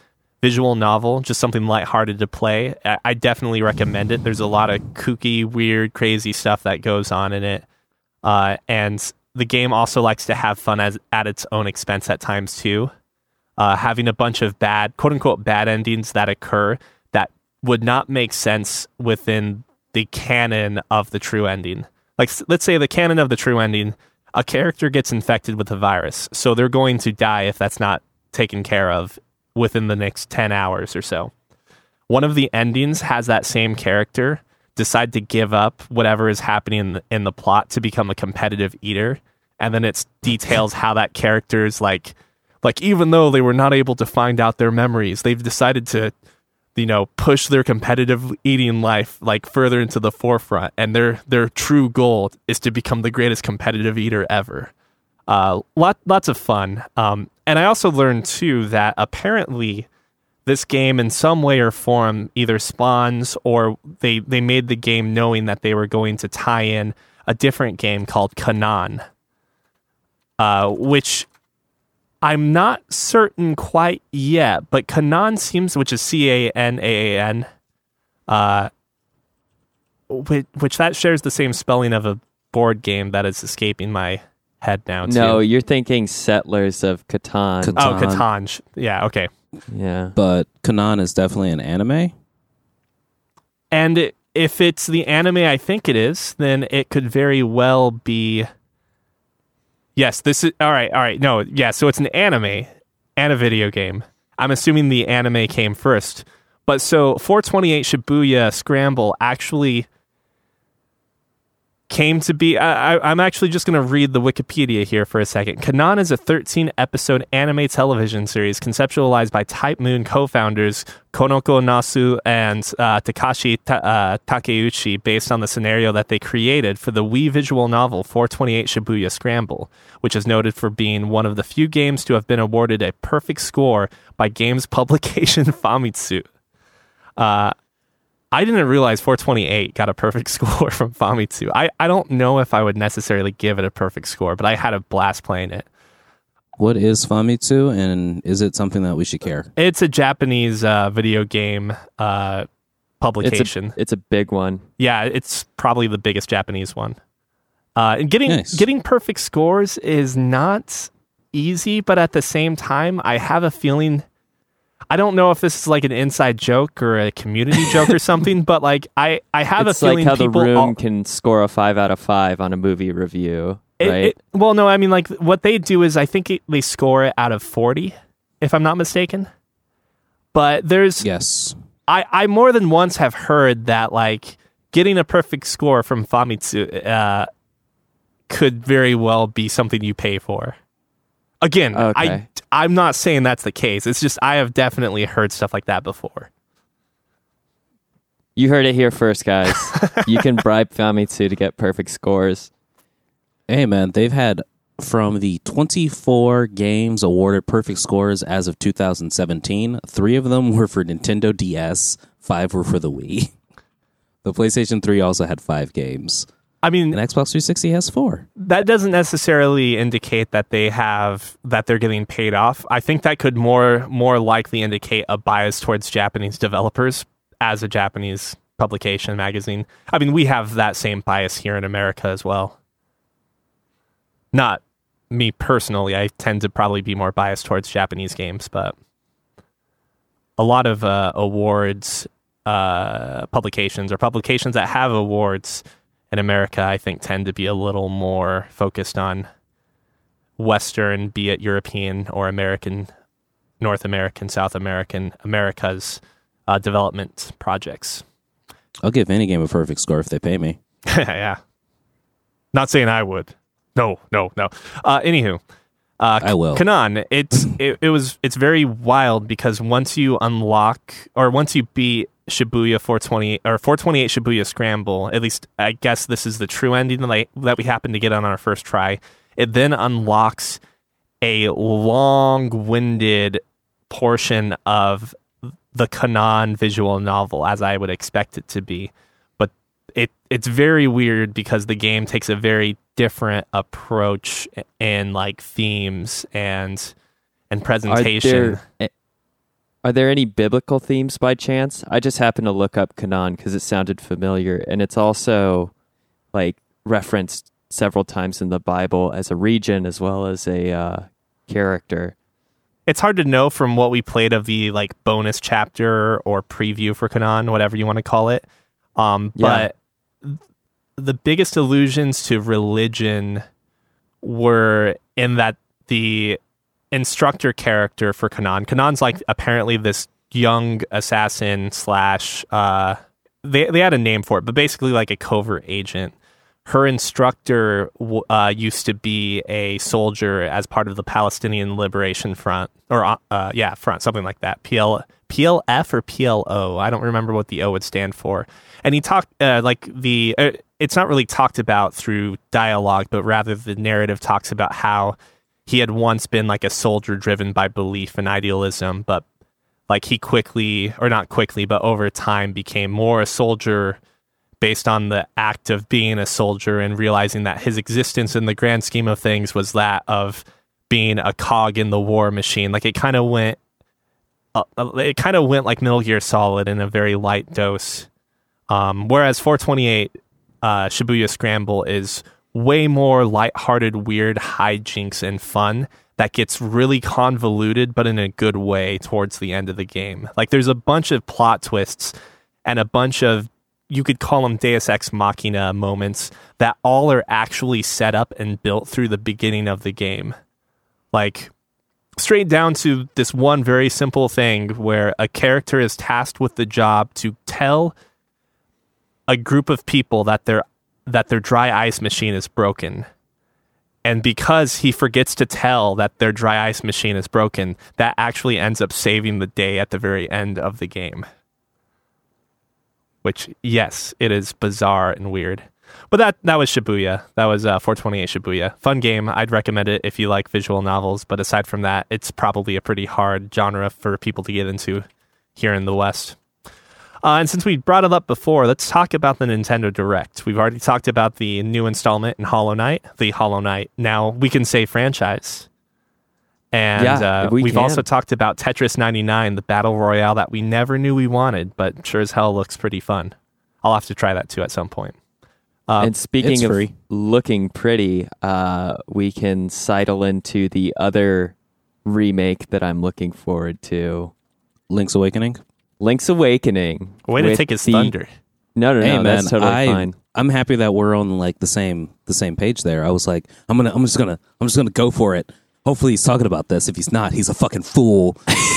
visual novel, just something lighthearted to play, I, I definitely recommend it. There's a lot of kooky, weird, crazy stuff that goes on in it. Uh, and the game also likes to have fun as, at its own expense at times too. Uh, having a bunch of bad, quote unquote, bad endings that occur that would not make sense within the canon of the true ending. Like, let's say the canon of the true ending, a character gets infected with a virus, so they're going to die if that's not taken care of within the next ten hours or so. One of the endings has that same character decide to give up whatever is happening in the, in the plot to become a competitive eater, and then it details how that character's like, like even though they were not able to find out their memories, they've decided to, you know, push their competitive eating life like further into the forefront, and their their true goal is to become the greatest competitive eater ever. Uh, lot lots of fun. Um, and I also learned too that apparently this game in some way or form either spawns or they they made the game knowing that they were going to tie in a different game called Kanan, uh, which I'm not certain quite yet, but Kanan seems, which is C A N A A N, uh, which, which that shares the same spelling of a board game that is escaping my head now, too. No, you're thinking Settlers of Catan. Catan. Oh, Catan. Yeah, okay. Yeah. But Kanan is definitely an anime? And it, if it's the anime I think it is, then it could very well be... Yes, this is... All right, all right. No, yeah, so it's an anime and a video game. I'm assuming the anime came first. But so four twenty-eight Shibuya Scramble actually came to be... I, I, I'm actually just going to read the Wikipedia here for a second. Kanan is a thirteen-episode anime television series conceptualized by Type Moon co-founders Konoko Nasu and uh, Takashi Ta- uh, Takeuchi based on the scenario that they created for the Wii visual novel four twenty-eight Shibuya Scramble, which is noted for being one of the few games to have been awarded a perfect score by games publication Famitsu. Uh, I didn't realize four twenty-eight got a perfect score from Famitsu. I, I don't know if I would necessarily give it a perfect score, but I had a blast playing it. What is Famitsu, and is it something that we should care? It's a Japanese uh, video game uh, publication. It's a, it's a big one. Yeah, it's probably the biggest Japanese one. Uh, and getting Nice. getting perfect scores is not easy, but at the same time, I have a feeling... I don't know if this is like an inside joke or a community joke or something, but like I, I have it's a feeling like how the people room all, can score a five out of five on a movie review, it, right? it, well, no, I mean like what they do is I think it, they score it out of forty, if I'm not mistaken. But there's Yes. I, I more than once have heard that like getting a perfect score from Famitsu uh, could very well be something you pay for. Again, Okay. I, I'm not saying that's the case. It's just I have definitely heard stuff like that before. You heard it here first, guys. You can bribe Famitsu to get perfect scores. Hey, man, they've had from the twenty-four games awarded perfect scores as of two thousand seventeen, three of them were for Nintendo D S, five were for the Wii. The PlayStation three also had five games. I mean, And Xbox three sixty has four. that doesn't necessarily indicate that they have that they're getting paid off. I think that could more more likely indicate a bias towards Japanese developers as a Japanese publication magazine. I mean, we have that same bias here in America as well. Not me personally. I tend to probably be more biased towards Japanese games, but a lot of uh, awards uh, publications or publications that have awards in America, I think, tend to be a little more focused on Western, be it European or American, North American, South American, America's uh, development projects. I'll give any game a perfect score if they pay me. Yeah. Not saying I would. No, no, no. Uh, anywho. Uh, I will. Kanan, it's it, it was it's very wild because once you unlock or once you beat Shibuya four twenty or four twenty-eight Shibuya Scramble, at least I guess this is the true ending that, I, that we happened to get on our first try. It then unlocks a long-winded portion of the Kanan visual novel, as I would expect it to be. But it it's very weird because the game takes a very different approach in like themes and and presentation. Are there, Are there any biblical themes by chance? I just happened to look up Canaan because it sounded familiar, and it's also like referenced several times in the Bible as a region as well as a uh, character. It's hard to know from what we played of the like bonus chapter or preview for Canaan, whatever you want to call it. Um, Yeah. But the biggest allusions to religion were in that the instructor character for Canaan. Canaan's like apparently this young assassin slash, uh, they, they had a name for it, but basically like a covert agent. Her instructor uh, used to be a soldier as part of the Palestinian Liberation Front, or uh, yeah, front, something like that. P L, P L F or P L O. I don't remember what the O would stand for. And he talked uh, like the. Uh, it's not really talked about through dialogue, but rather the narrative talks about how he had once been like a soldier driven by belief and idealism, but like he quickly, or not quickly, but over time became more a soldier based on the act of being a soldier and realizing that his existence in the grand scheme of things was that of being a cog in the war machine. Like it kind of went, uh, it kind of went like Metal Gear Solid in a very light dose. Um, whereas four twenty-eight uh, Shibuya Scramble is way more lighthearted, weird hijinks and fun that gets really convoluted, but in a good way towards the end of the game. Like there's a bunch of plot twists and a bunch of, you could call them Deus Ex Machina moments that all are actually set up and built through the beginning of the game. Like, straight down to this one very simple thing where a character is tasked with the job to tell a group of people that their that their dry ice machine is broken. And because he forgets to tell that their dry ice machine is broken, that actually ends up saving the day at the very end of the game. Which, yes, it is bizarre and weird. But that, that was Shibuya. That was uh, four twenty-eight Shibuya. Fun game. I'd recommend it if you like visual novels. But aside from that, it's probably a pretty hard genre for people to get into here in the West. Uh, and since we brought it up before, let's talk about the Nintendo Direct. We've already talked about the new installment in Hollow Knight, the Hollow Knight, now we can say franchise. And Yeah, uh, we we've can. also talked about Tetris ninety-nine, the battle royale that we never knew we wanted, but sure as hell looks pretty fun. I'll have to try that too at some point. Uh, and speaking it's of free. looking pretty, uh, we can sidle into the other remake that I'm looking forward to, Link's Awakening. Link's Awakening. way to with take his the- thunder. No, no, no, Hey man, that's totally I fine. I'm happy that we're on like the same the same page there. I was like, I'm gonna I'm just gonna I'm just gonna go for it. Hopefully he's talking about this. If he's not, he's a fucking fool.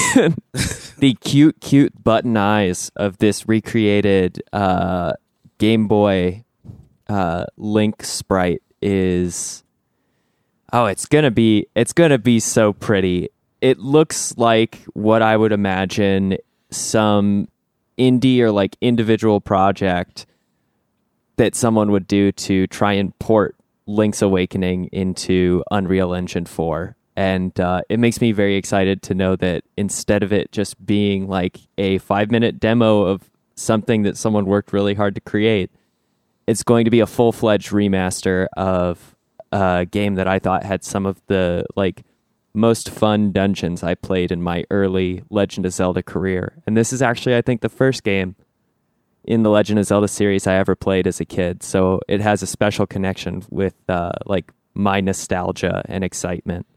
The cute, cute button eyes of this recreated uh, Game Boy uh, Link sprite is oh, it's gonna be it's gonna be so pretty. It looks like what I would imagine some indie or like individual project that someone would do to try and port Link's Awakening into Unreal Engine four. And uh, it makes me very excited to know that instead of it just being like a five minute demo of something that someone worked really hard to create, it's going to be a full fledged remaster of a game that I thought had some of the like most fun dungeons I played in my early Legend of Zelda career. And this is actually, I think, the first game in the Legend of Zelda series I ever played as a kid. So it has a special connection with uh, like my nostalgia and excitement.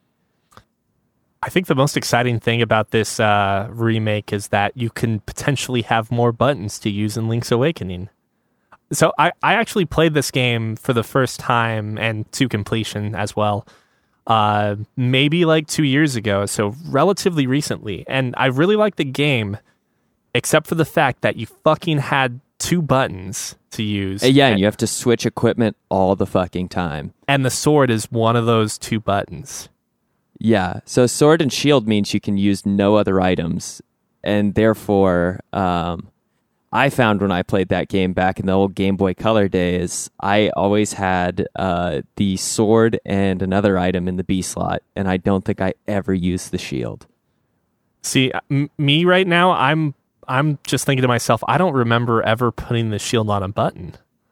I think the most exciting thing about this uh, remake is that you can potentially have more buttons to use in Link's Awakening. So I, I actually played this game for the first time and to completion as well, uh, maybe like two years ago, so relatively recently. And I really liked the game, except for the fact that you fucking had two buttons to use. Uh, Yeah, and, and you have to switch equipment all the fucking time. and the sword is one of those two buttons. Yeah, so sword and shield means you can use no other items, and therefore, um, I found when I played that game back in the old Game Boy Color days, I always had uh, the sword and another item in the B slot, and I don't think I ever used the shield. See, m- me right now, I'm I'm just thinking to myself, I don't remember ever putting the shield on a button.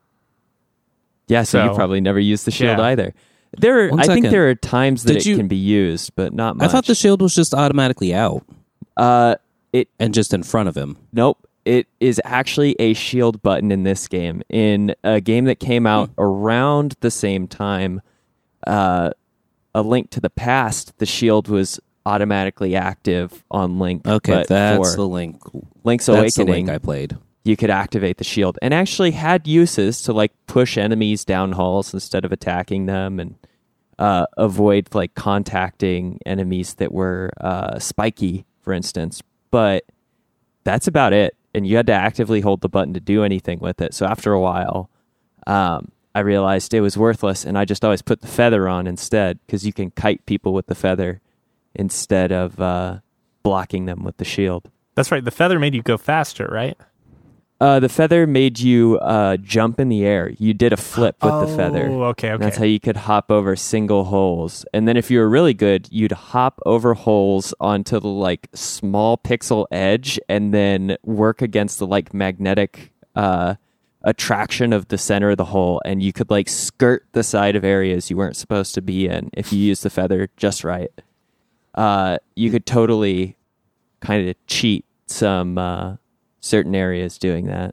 Yeah, so, you So, probably never used the shield yeah. either. There, are, One I think second. there are times that Did it you- can be used, but not much. I thought the shield was just automatically out. Uh, It and just in front of him. Nope. It is actually a shield button in this game. In a game that came out hmm. around the same time, uh, A Link to the Past, the shield was automatically active on Link. Okay, but that's for the Link. Link's That's Awakening, the Link I played. You could activate the shield and actually had uses to like push enemies down halls instead of attacking them and uh, avoid like contacting enemies that were uh, spiky, for instance. But that's about it. And you had to actively hold the button to do anything with it. So after a while, um, I realized it was worthless, and I just always put the feather on instead, because you can kite people with the feather instead of uh, blocking them with the shield. That's right. The feather made you go faster, right? Uh, the feather made you uh, jump in the air. You did a flip with oh, the feather. okay, okay. And that's how you could hop over single holes. And then if you were really good, you'd hop over holes onto the like small pixel edge and then work against the like magnetic uh, attraction of the center of the hole. And you could like skirt the side of areas you weren't supposed to be in if you used the feather just right. Uh, you could totally kind of cheat some... Uh, certain areas doing that.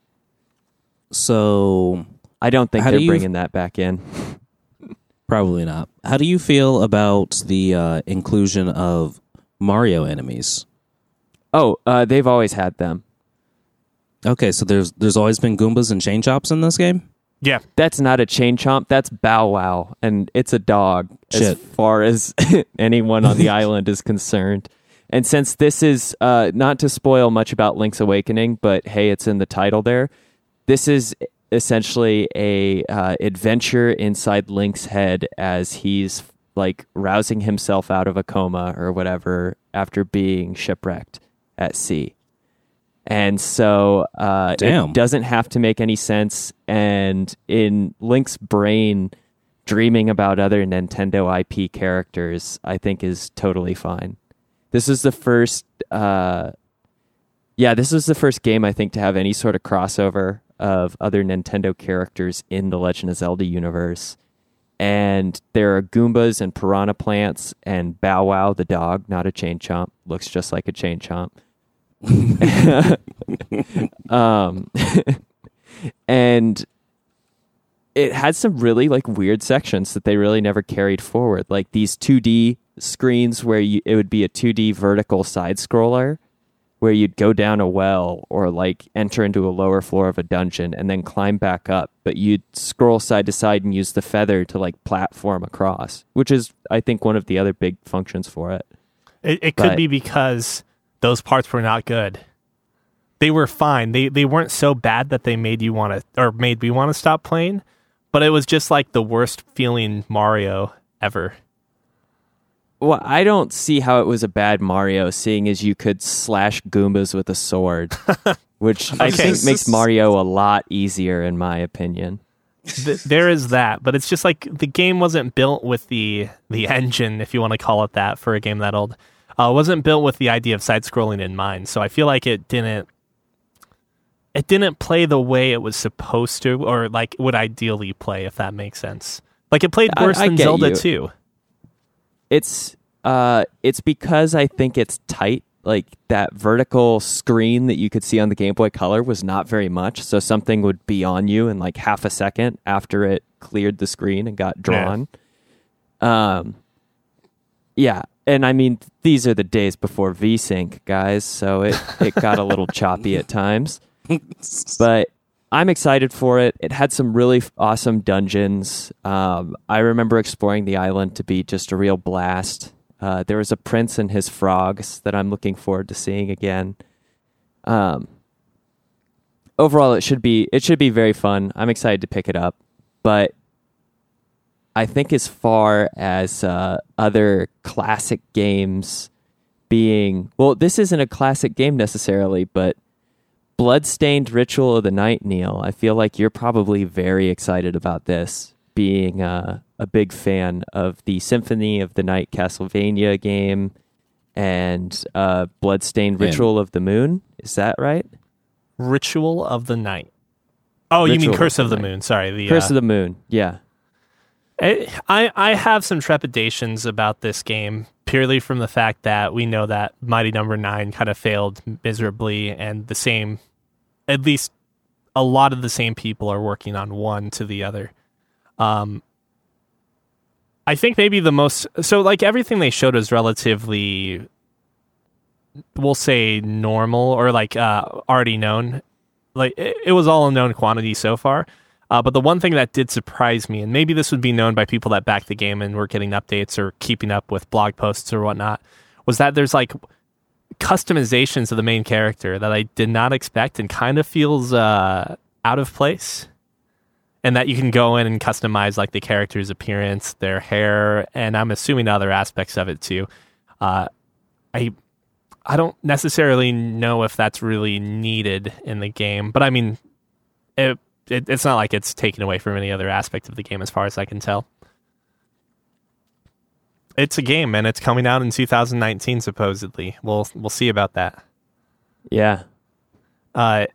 So I don't think they're they're bringing that back in. Probably not. How do you feel about the uh, inclusion of Mario enemies? Oh, uh, they've always had them. Okay, so there's there's always been Goombas and Chain Chomps in this game? Yeah. That's not a Chain Chomp, that's Bow Wow, and it's a dog Shit. as far as anyone on the island is concerned. And since this is, uh, not to spoil much about Link's Awakening, but hey, it's in the title there, this is essentially a uh, adventure inside Link's head as he's like rousing himself out of a coma or whatever after being shipwrecked at sea. And so uh, it doesn't have to make any sense. And in Link's brain, dreaming about other Nintendo I P characters, I think is totally fine. This is the first, uh, yeah, this is the first game, I think, to have any sort of crossover of other Nintendo characters in the Legend of Zelda universe. And there are Goombas and Piranha Plants and Bow Wow, the dog, not a Chain Chomp. Looks just like a Chain Chomp. um, and it had some really like weird sections that they really never carried forward. Like these two D screens where you, it would be a two D vertical side scroller where you'd go down a well or like enter into a lower floor of a dungeon and then climb back up, but you'd scroll side to side and use the feather to like platform across, which is I think one of the other big functions for it. It, it could but, be because those parts were not good. They were fine. They they weren't so bad that they made you want to or made me want to stop playing, but it was just like the worst feeling Mario ever. Well, I don't see how it was a bad Mario, seeing as you could slash Goombas with a sword, which I think makes Mario a lot easier, in my opinion. Th- there is that, but it's just like the game wasn't built with the the engine, if you want to call it that, for a game that old. Uh, wasn't built with the idea of side-scrolling in mind, so I feel like it didn't it didn't play the way it was supposed to, or like would ideally play, if that makes sense. Like it played worse I, I than get Zelda you. two. It's uh, it's because I think it's tight. Like that vertical screen that you could see on the Game Boy Color was not very much, so something would be on you in like half a second after it cleared the screen and got drawn. Yeah. Um, yeah, and I mean these are the days before VSync, guys, so it it got a little choppy at times, but I'm excited for it. It had some really f- awesome dungeons. Um, I remember exploring the island to be just a real blast. Uh, there was a prince and his frogs that I'm looking forward to seeing again. Um, overall, it should be it should be very fun. I'm excited to pick it up, but I think as far as uh, other classic games being, well, this isn't a classic game necessarily, but Bloodstained Ritual of the Night, Neil, I feel like you're probably very excited about this, being uh, a big fan of the Symphony of the Night Castlevania game and uh, Bloodstained Ritual Man. of the Moon. Is that right? Ritual of the Night. Oh, Ritual you mean Curse of the, of the Moon. Sorry. The, Curse uh, of the Moon, yeah. I, I I have some trepidations about this game, purely from the fact that we know that Mighty Number Nine kind of failed miserably, and the same, at least a lot of the same people are working on one to the other. Um, I think maybe the most, so like everything they showed was relatively, we'll say normal or like uh, already known. Like it, it was all a known quantity so far. Uh, but the one thing that did surprise me, and maybe this would be known by people that back the game and were getting updates or keeping up with blog posts or whatnot, was that there's like customizations of the main character that I did not expect and kind of feels uh, out of place. And that you can go in and customize like the character's appearance, their hair, and I'm assuming other aspects of it too. Uh, I I don't necessarily know if that's really needed in the game, but I mean, it. It, it's not like it's taken away from any other aspect of the game as far as I can tell. It's a game, and it's coming out in two thousand nineteen, supposedly. We'll we'll see about that. Yeah. Uh,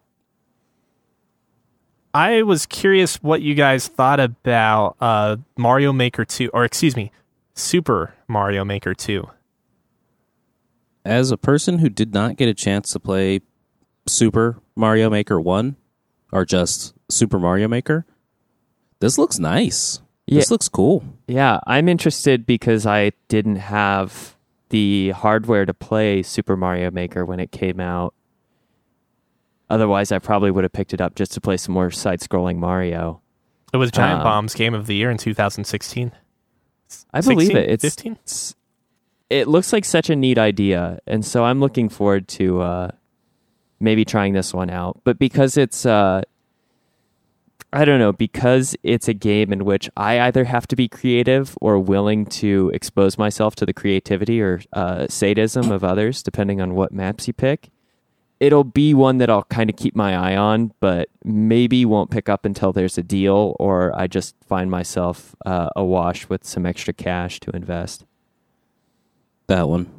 I was curious what you guys thought about uh, Mario Maker two, or excuse me, Super Mario Maker two. As a person who did not get a chance to play Super Mario Maker one, or just Super Mario Maker, this looks nice. Yeah. This looks cool. Yeah, I'm interested because I didn't have the hardware to play Super Mario Maker when it came out. Otherwise, I probably would have picked it up just to play some more side-scrolling Mario. It was Giant Um, Bomb's Game of the Year in two thousand sixteen. I believe sixteen, it. It's, fifteen? it's it looks like such a neat idea, and so I'm looking forward to uh, maybe trying this one out. But because it's uh, I don't know, because it's a game in which I either have to be creative or willing to expose myself to the creativity or uh, sadism of others, depending on what maps you pick. It'll be one that I'll kind of keep my eye on, but maybe won't pick up until there's a deal or I just find myself uh, awash with some extra cash to invest. That one.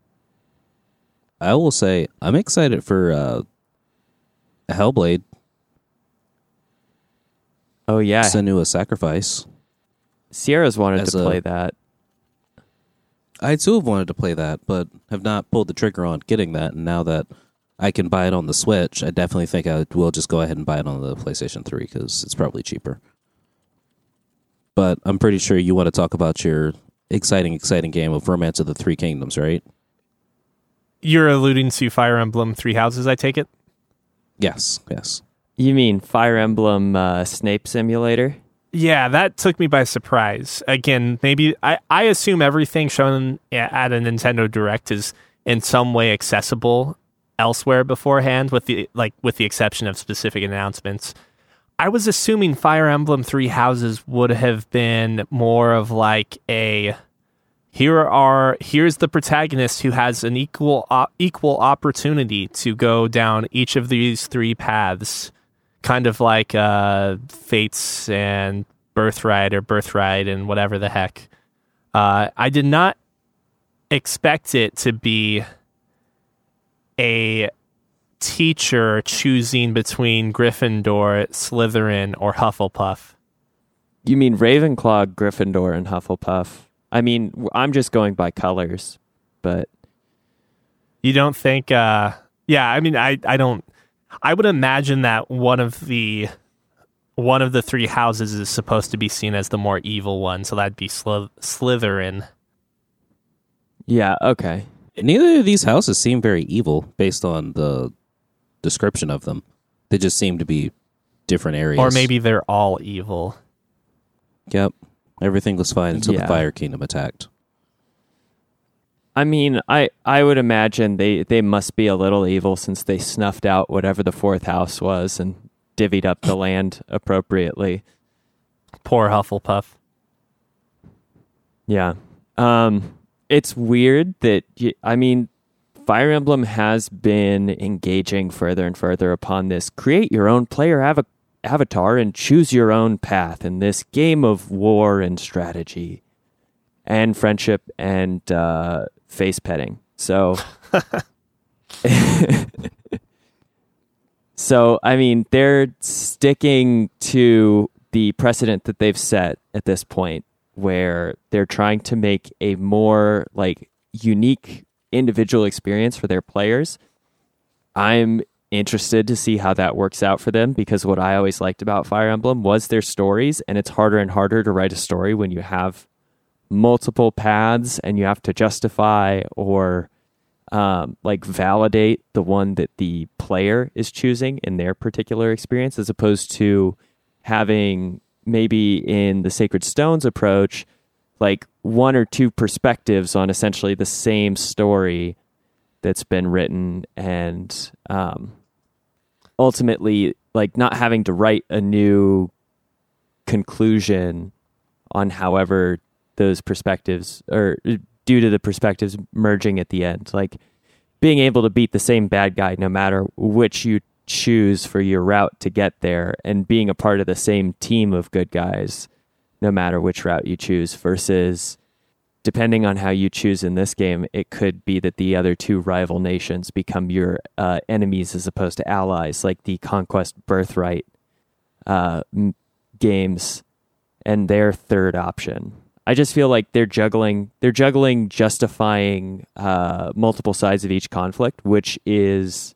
I will say, I'm excited for uh, Hellblade. Oh, yeah. Senua's Sacrifice. Sierra's wanted As to a- play that. I too have wanted to play that, but have not pulled the trigger on getting that. And now that I can buy it on the Switch, I definitely think I will just go ahead and buy it on the PlayStation three because it's probably cheaper. But I'm pretty sure you want to talk about your exciting, exciting game of Romance of the Three Kingdoms, right? You're alluding to Fire Emblem Three Houses, I take it? Yes, yes. You mean Fire Emblem uh, Snape Simulator? Yeah, that took me by surprise. Again, maybe I, I assume everything shown at a Nintendo Direct is in some way accessible elsewhere beforehand, with the like with the exception of specific announcements. I was assuming Fire Emblem Three Houses would have been more of like a here are here's the protagonist who has an equal uh, equal opportunity to go down each of these three paths. Kind of like uh, Fates and Birthright or Birthright and whatever the heck. Uh, I did not expect it to be a teacher choosing between Gryffindor, Slytherin, or Hufflepuff. You mean Ravenclaw, Gryffindor, and Hufflepuff? I mean, w- I'm just going by colors, but You don't think... Uh, yeah, I mean, I, I don't... I would imagine that one of the one of the three houses is supposed to be seen as the more evil one, so that'd be Sly- Slytherin. yeah, okay. Neither of these houses seem very evil based on the description of them. They just seem to be different areas. Or maybe they're all evil. Yep. Everything was fine until Yeah. the Fire Kingdom attacked. I mean, I, I would imagine they, they must be a little evil since they snuffed out whatever the fourth house was and divvied up the land appropriately. Poor Hufflepuff. Yeah. Um, it's weird that, y- I mean, Fire Emblem has been engaging further and further upon this. Create your own player av- avatar and choose your own path in this game of war and strategy and friendship and uh, face petting. So, so I mean, they're sticking to the precedent that they've set at this point. where they're trying to make a more like unique individual experience for their players. I'm interested to see how that works out for them, because what I always liked about Fire Emblem was their stories, and it's harder and harder to write a story when you have multiple paths and you have to justify or um, like validate the one that the player is choosing in their particular experience, as opposed to having maybe in the Sacred Stones approach like one or two perspectives on essentially the same story that's been written, and um, ultimately like not having to write a new conclusion on however those perspectives, or due to the perspectives merging at the end, like being able to beat the same bad guy no matter which you choose for your route to get there, and being a part of the same team of good guys no matter which route you choose, versus depending on how you choose in this game, it could be that the other two rival nations become your uh, enemies as opposed to allies, like the Conquest Birthright uh, m- games and their third option. I just feel like they're juggling they're juggling justifying uh, multiple sides of each conflict, which is,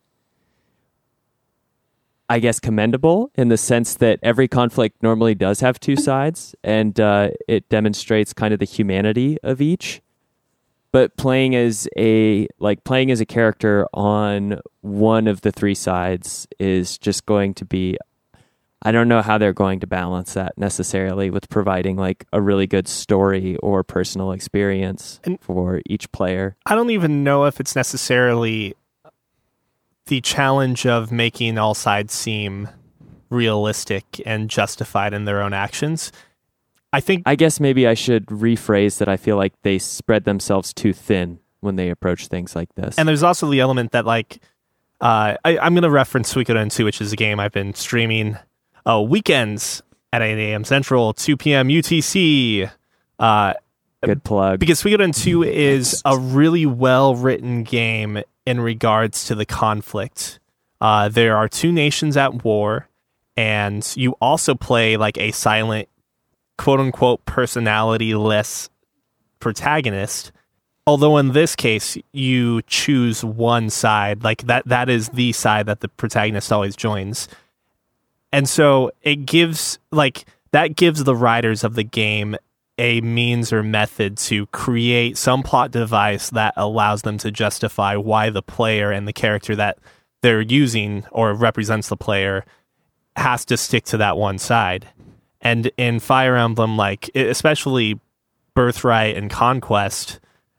I guess, commendable in the sense that every conflict normally does have two sides, and uh, it demonstrates kind of the humanity of each. But playing as a like playing as a character on one of the three sides is just going to be, I don't know how they're going to balance that necessarily with providing like a really good story or personal experience and for each player. I don't even know if it's necessarily the challenge of making all sides seem realistic and justified in their own actions. I think I guess maybe I should rephrase that. I feel like they spread themselves too thin when they approach things like this. And there's also the element that like uh, I, I'm going to reference Suikoden two, which is a game I've been streaming uh, weekends at eight a.m. Central, two p.m. U T C. Uh, Good plug. Because Suikoden two is a really well-written game in regards to the conflict. Uh, there are two nations at war, and you also play like a silent, quote-unquote, personality-less protagonist. Although in this case, you choose one side. Like that, that is the side that the protagonist always joins. And so it gives, like, that gives the writers of the game a means or method to create some plot device that allows them to justify why the player and the character that they're using or represents the player has to stick to that one side. And in Fire Emblem, like, especially Birthright and Conquest,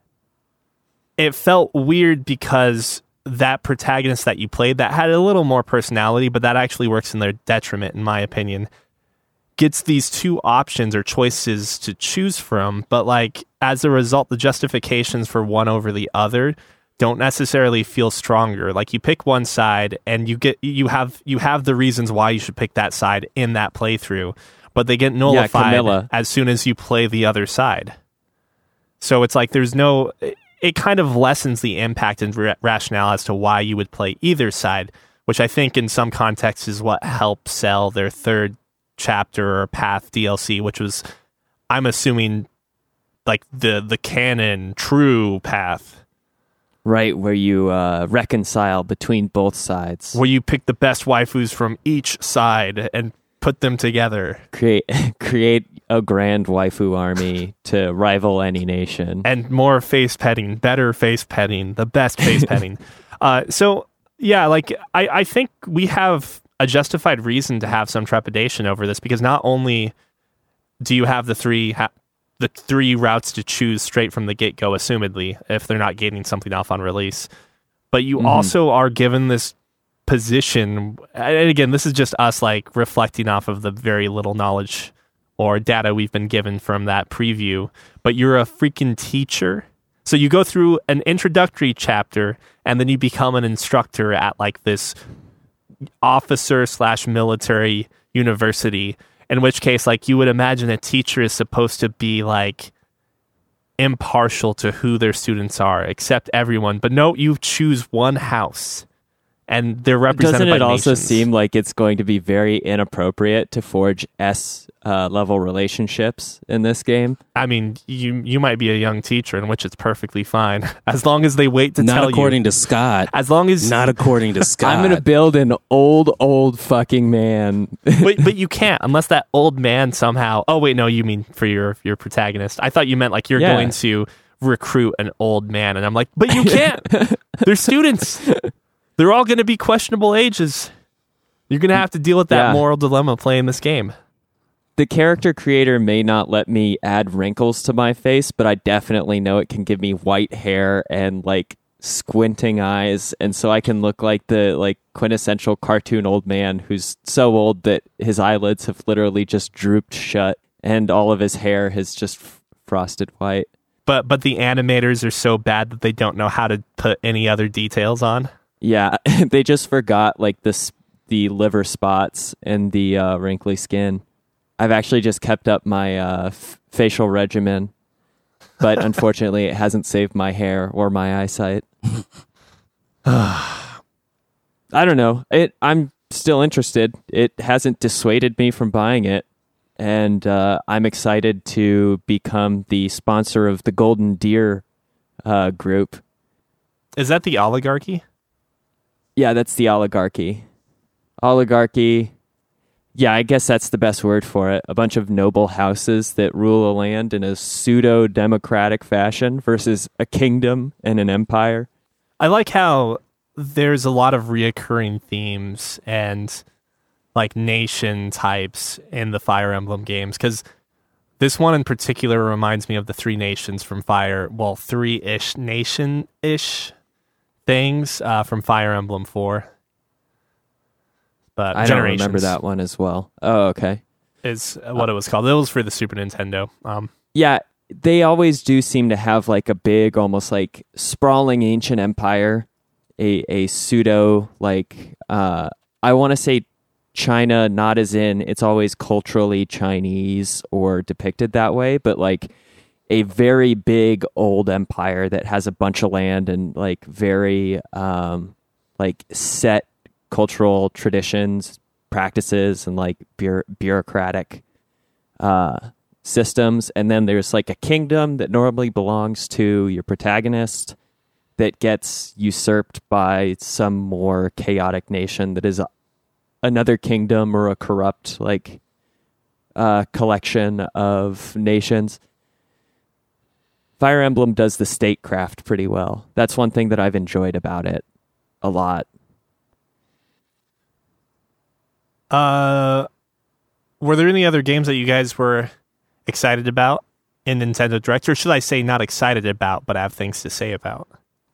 it felt weird because that protagonist that you played that had a little more personality, but that actually works in their detriment, in my opinion, gets these two options or choices to choose from, but like as a result, the justifications for one over the other don't necessarily feel stronger. Like you pick one side and you get you have you have the reasons why you should pick that side in that playthrough, but they get nullified yeah, as soon as you play the other side. So it's like there's no it, it kind of lessens the impact and ra- rationale as to why you would play either side, which I think in some contexts is what helped sell their third chapter or path D L C, which was, I'm assuming, like the the canon true path, right, where you uh, reconcile between both sides, where you pick the best waifus from each side and put them together, create create a grand waifu army to rival any nation, and more face petting, better face petting, the best face petting. Uh, so yeah, like I I think we have a justified reason to have some trepidation over this, because not only do you have the three ha- the three routes to choose straight from the get-go, assumedly, if they're not gating something off on release, but you mm-hmm. also are given this position, and again, this is just us like reflecting off of the very little knowledge or data we've been given from that preview, but you're a freaking teacher. So you go through an introductory chapter, and then you become an instructor at like this officer slash military university, in which case, like, you would imagine a teacher is supposed to be like impartial to who their students are, accept everyone, but no, you choose one house and they're represented Doesn't by it also nations. seem like it's going to be very inappropriate to forge S uh, level relationships in this game? I mean, you you might be a young teacher, in which it's perfectly fine as long as they wait to Not tell according you. to Scott. As long as Not according to Scott. I'm going to build an old, old fucking man. but but you can't unless that old man somehow. Oh wait, no, you mean for your your protagonist? I thought you meant like you're Yeah. going to recruit an old man, and I'm like, but you can't. They're students. They're all going to be questionable ages. You're going to have to deal with that Yeah. moral dilemma playing this game. The character creator may not let me add wrinkles to my face, but I definitely know it can give me white hair and like squinting eyes, and so I can look like the like quintessential cartoon old man who's so old that his eyelids have literally just drooped shut and all of his hair has just f- frosted white. But but the animators are so bad that they don't know how to put any other details on. Yeah, they just forgot like this the liver spots and the uh, wrinkly skin. I've actually just kept up my uh, f- facial regimen, but unfortunately, it hasn't saved my hair or my eyesight. I don't know. It. I'm still interested. It hasn't dissuaded me from buying it, and uh, I'm excited to become the sponsor of the Golden Deer uh, group. Is that the oligarchy? Yeah, that's the oligarchy. Oligarchy. Yeah, I guess that's the best word for it. A bunch of noble houses that rule a land in a pseudo-democratic fashion versus a kingdom and an empire. I like how there's a lot of reoccurring themes and like nation types in the Fire Emblem games, because this one in particular reminds me of the three nations from Fire, well, three-ish nation-ish things uh, from Fire Emblem four. But I don't Generations remember that one as well. Oh, okay. is what it was called. It was for the Super Nintendo. Um, Yeah, they always do seem to have like a big, almost like sprawling ancient empire, a a pseudo like uh, I want to say China, not as in it's always culturally Chinese or depicted that way, but like a very big old empire that has a bunch of land and like very um, like set cultural traditions, practices, and like bureau- bureaucratic uh, systems. And then there's like a kingdom that normally belongs to your protagonist that gets usurped by some more chaotic nation that is a, another kingdom or a corrupt like uh, collection of nations. Fire Emblem does the statecraft pretty well. That's one thing that I've enjoyed about it a lot. Uh, were there any other games that you guys were excited about in Nintendo Direct, or should I say not excited about, but have things to say about?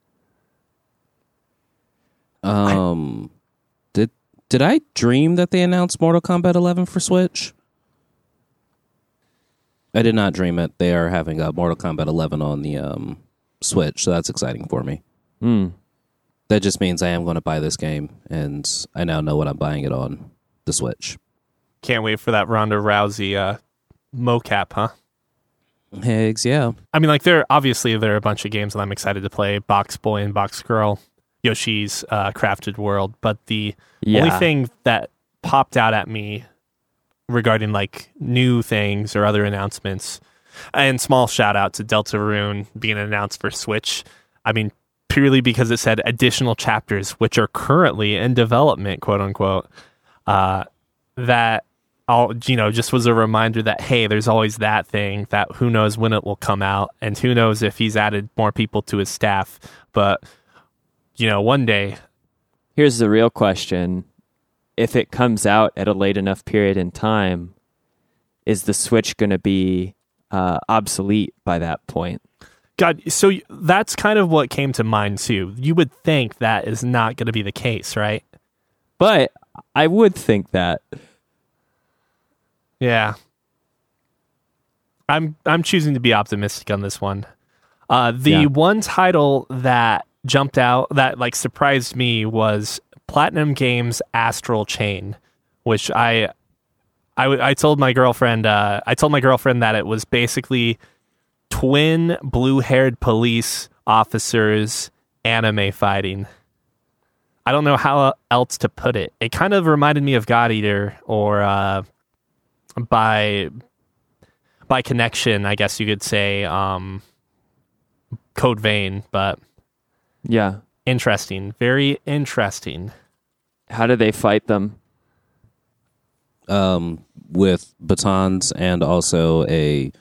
Um, did did I dream that they announced Mortal Kombat eleven for Switch? I did not dream it. They are having a Mortal Kombat eleven on the um Switch, so that's exciting for me. Hmm. That just means I am going to buy this game, and I now know what I'm buying it on the Switch. Can't wait for that Ronda Rousey uh, mocap, huh? Eggs, yeah. I mean, like, there obviously there are a bunch of games that I'm excited to play: Box Boy and Box Girl, Yoshi's uh, Crafted World. But the Yeah. only thing that popped out at me regarding like new things or other announcements, and small shout out to Deltarune being announced for Switch. I mean, purely because it said additional chapters, which are currently in development, quote unquote. Uh, that all you know just was a reminder that hey, there's always that thing that who knows when it will come out, and who knows if he's added more people to his staff. But you know, one day. Here's the real question. If it comes out at a late enough period in time, is the Switch going to be uh, obsolete by that point? God, so that's kind of what came to mind too. You would think that is not going to be the case, right? But I would think that. Yeah. I'm I'm choosing to be optimistic on this one. Uh, the Yeah. one title that jumped out that like surprised me was Platinum Games Astral Chain, which I I, I told my girlfriend uh, I told my girlfriend that it was basically twin blue-haired police officers anime fighting. I don't know how else to put it. It kind of reminded me of God Eater, or uh, by by connection, I guess you could say, um, Code Vein, but Yeah. interesting, very interesting. How do they fight them? Um, with batons and also a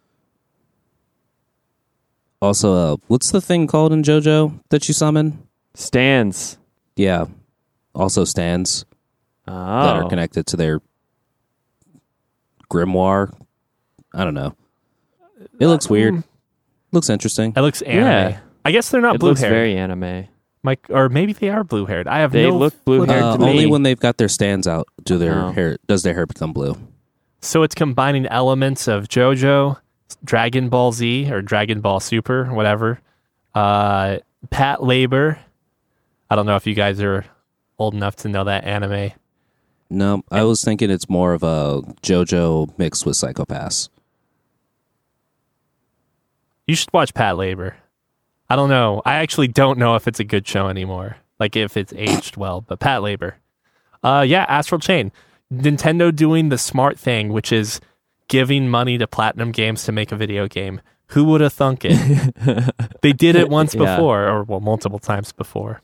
also a what's the thing called in JoJo that you summon? Stands. Yeah, also stands Oh. that are connected to their grimoire. I don't know. It looks weird. Looks interesting. It looks anime. Yeah. I guess they're not It blue looks haired. very anime. Mike, or maybe they are blue haired. I have They no. look blue-haired Uh, to me. only when they've got their stands out do their Oh. hair does their hair become blue. So it's combining elements of JoJo, Dragon Ball Z, or Dragon Ball Super, whatever. Uh, Pat Labor. I don't know if you guys are old enough to know that anime. No, I was thinking it's more of a JoJo mixed with Psycho-Pass. You should watch Pat Labor. I don't know. I actually don't know if it's a good show anymore. Like if it's aged well, but Pat Labor. Uh, yeah, Astral Chain. Nintendo doing the smart thing, which is giving money to Platinum Games to make a video game. Who would have thunk it? They did it once Yeah. before, or well, multiple times before.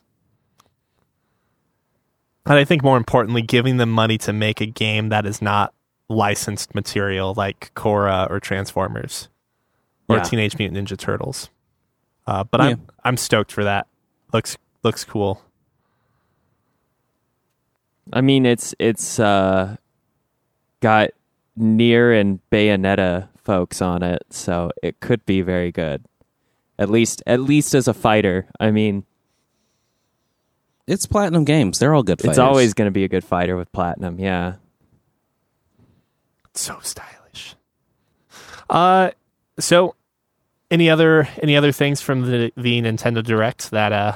And I think more importantly, giving them money to make a game that is not licensed material like Korra or Transformers or Yeah. Teenage Mutant Ninja Turtles. Uh, but Yeah. I'm I'm stoked for that. Looks looks cool. I mean, it's it's uh, got Nier and Bayonetta folks on it, so it could be very good. At least, at least as a fighter. I mean, It's Platinum Games. They're all good fighters. it's always going to be a good fighter with Platinum. Yeah. So stylish. Uh, so any other any other things from the the Nintendo Direct that uh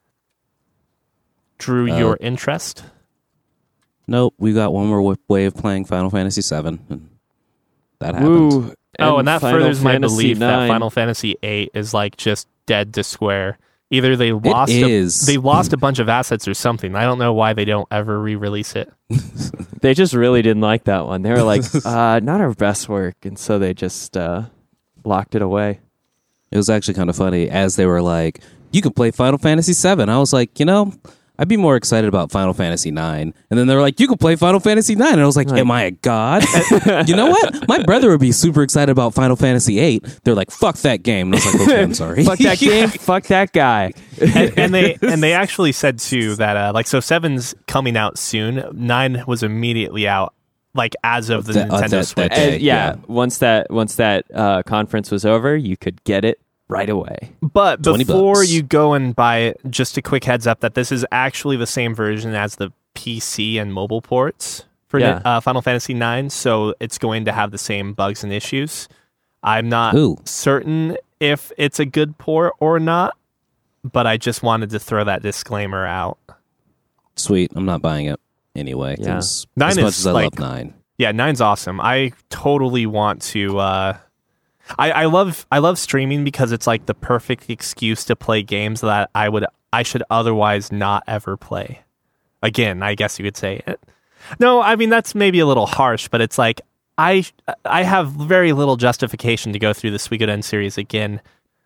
drew Uh, your interest? Nope, we got one more w- way of playing Final Fantasy seven. And that happened. Woo. Oh, and that Final furthers my Fantasy belief that nine. Final Fantasy eight is like just dead to square. Either they lost a, is. they lost a bunch of assets or something. I don't know why they don't ever re-release it. They just really didn't like that one. They were like, uh, not our best work. And so they just uh, locked it away. It was actually kind of funny as they were like, you can play Final Fantasy seven. I was like, you know, I'd be more excited about Final Fantasy nine. And then they were like, you can play Final Fantasy nine. And I was like, Right. am I a god? You know what? My brother would be super excited about Final Fantasy eight. They're like, fuck that game. And I was like, okay, I'm sorry. Fuck that game. Fuck that guy. and, and they and they actually said too that uh, like so seven's coming out soon. Nine was immediately out like as of the That- uh, Nintendo that- that Switch. day. And yeah, yeah. once that once that uh, conference was over, you could get it right away. But twenty before bucks. you go and buy it, just a quick heads up that this is actually the same version as the P C and mobile ports for Yeah. uh, Final Fantasy nine, so it's going to have the same bugs and issues. I'm not Ooh. certain if it's a good port or not, but I just wanted to throw that disclaimer out. Sweet. I'm not buying it anyway. Yeah. 'cause Nine as much is as I like- love nine. Yeah, nine's awesome. I totally want to. Uh, I, I love I love streaming because it's like the perfect excuse to play games that I would I should otherwise not ever play. Again, I guess you could say it. No, I mean that's maybe a little harsh, but it's like I I have very little justification to go through the Suikoden series again.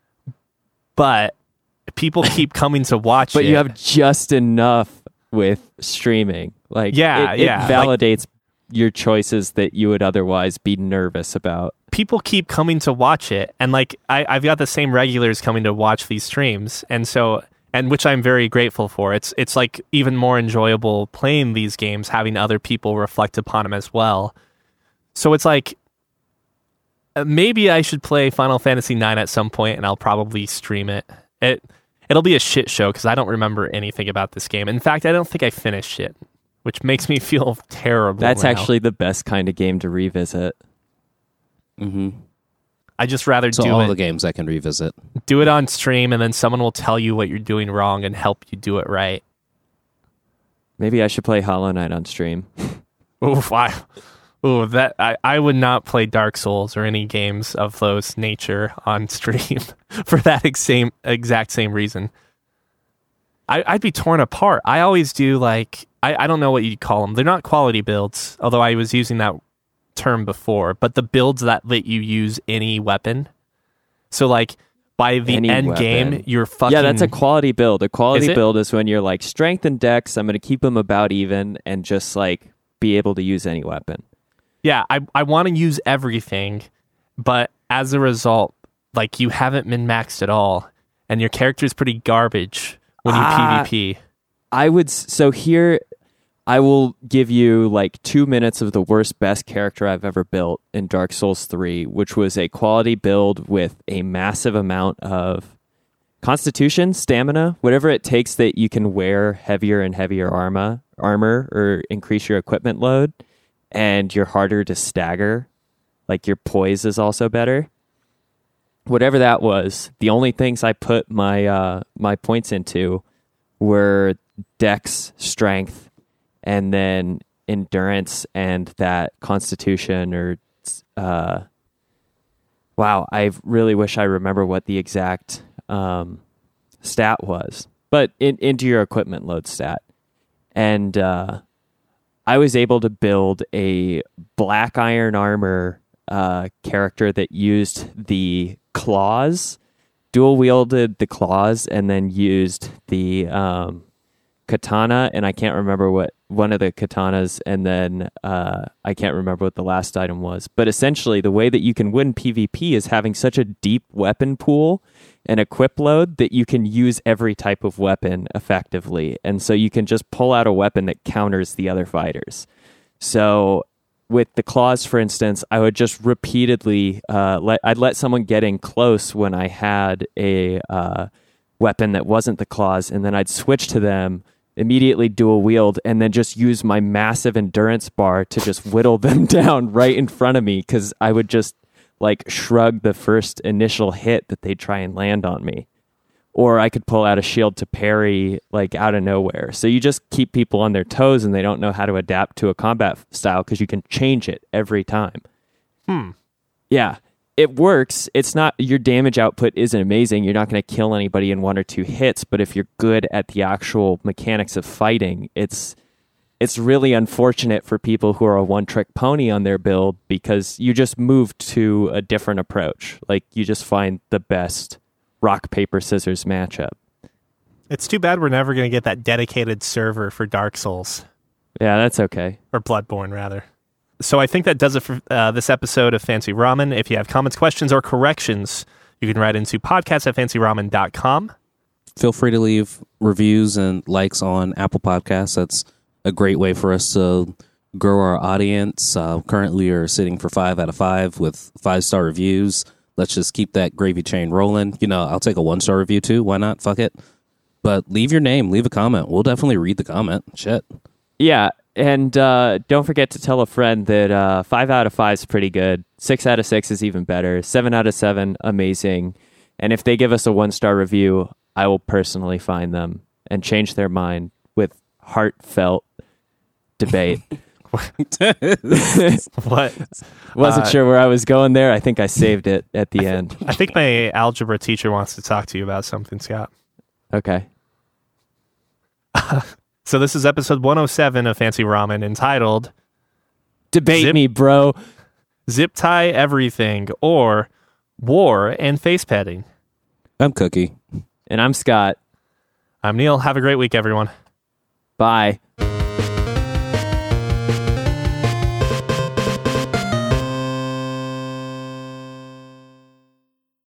But people keep coming to watch But it. you have just enough with streaming. Like Yeah, it, yeah. it validates your choices that you would otherwise be nervous about. people keep coming to watch it, and like I, I've got the same regulars coming to watch these streams, and so and which I'm very grateful for. It's it's like even more enjoyable playing these games, having other people reflect upon them as well. So it's like uh, maybe I should play Final Fantasy nine at some point, and I'll probably stream it. It it'll be a shit show because I don't remember anything about this game. In fact, I don't think I finished it, which makes me feel terrible. That's now. actually the best kind of game to revisit. Mm-hmm. I just rather So do all it. the games I can revisit. do it on stream, and then someone will tell you what you're doing wrong and help you do it right. Maybe I should play Hollow Knight on stream. Oof, I, ooh, that I, I would not play Dark Souls or any games of those nature on stream for that ex- same exact same reason. I, I'd be torn apart. I always do like, I, I don't know what you'd call them. They're not quality builds, although I was using that term before, but the builds that let you use any weapon. So like by the Any end weapon. game, you're fucking... Yeah, that's a quality build. A quality Is it? build is when you're like strength and dex, I'm going to keep them about even and just like be able to use any weapon. Yeah, I, I want to use everything, but as a result, like you haven't min-maxed at all, and your character's pretty garbage when you Ah. PvP. I would, s- so here, I will give you like two minutes of the worst best character I've ever built in Dark Souls three, which was a quality build with a massive amount of constitution, stamina, whatever it takes that you can wear heavier and heavier armor, armor or increase your equipment load, and you're harder to stagger. Like your poise is also better. Whatever that was, the only things I put my uh, my points into were dex, strength, and then endurance and that constitution or uh, wow, I really wish I remember what the exact um, stat was, but in, into your equipment load stat. And uh, I was able to build a black iron armor uh, character that used the claws, dual wielded the claws, and then used the um, katana. And I can't remember what one of the katanas, and then uh, I can't remember what the last item was. But essentially, the way that you can win PvP is having such a deep weapon pool and equip load that you can use every type of weapon effectively. And so you can just pull out a weapon that counters the other fighters. So with the claws, for instance, I would just repeatedly uh, let I'd let someone get in close when I had a uh, weapon that wasn't the claws, and then I'd switch to them, immediately dual wield, and then just use my massive endurance bar to just whittle them down right in front of me, because I would just like shrug the first initial hit that they try and land on me. Or I could pull out a shield to parry like out of nowhere. So you just keep people on their toes and they don't know how to adapt to a combat style because you can change it every time. Hmm. Yeah, it works. It's not, your damage output isn't amazing. You're not going to kill anybody in one or two hits, but if you're good at the actual mechanics of fighting, it's it's really unfortunate for people who are a one-trick pony on their build, because you just move to a different approach. Like you just find the best rock, paper, scissors matchup. It's too bad we're never going to get that dedicated server for Dark Souls. Yeah, that's okay. Or Bloodborne, rather. So I think that does it for uh, this episode of Fancy Ramen. If you have comments, questions, or corrections, you can write into podcast at fancy ramen dot com. Feel free to leave reviews and likes on Apple Podcasts. That's a great way for us to grow our audience. Uh, currently, we're sitting for five out of five with five-star reviews. Let's just keep that gravy train rolling. You know, I'll take a one-star review too. Why not? Fuck it. But leave your name. Leave a comment. We'll definitely read the comment. Shit. Yeah, and uh, don't forget to tell a friend that uh, five out of five is pretty good. Six out of six is even better. Seven out of seven, amazing. And if they give us a one-star review, I will personally find them and change their mind with heartfelt debate. What? Wasn't Uh, sure where I was going there. I think I saved it at the end. I think my algebra teacher wants to talk to you about something, Scott. Okay. So this is episode one oh seven of Fancy Ramen, entitled Debate Zip- me, bro. Zip Tie Everything, or War and Face Petting. I'm Cookie. And I'm Scott. I'm Neil. Have a great week, everyone. Bye.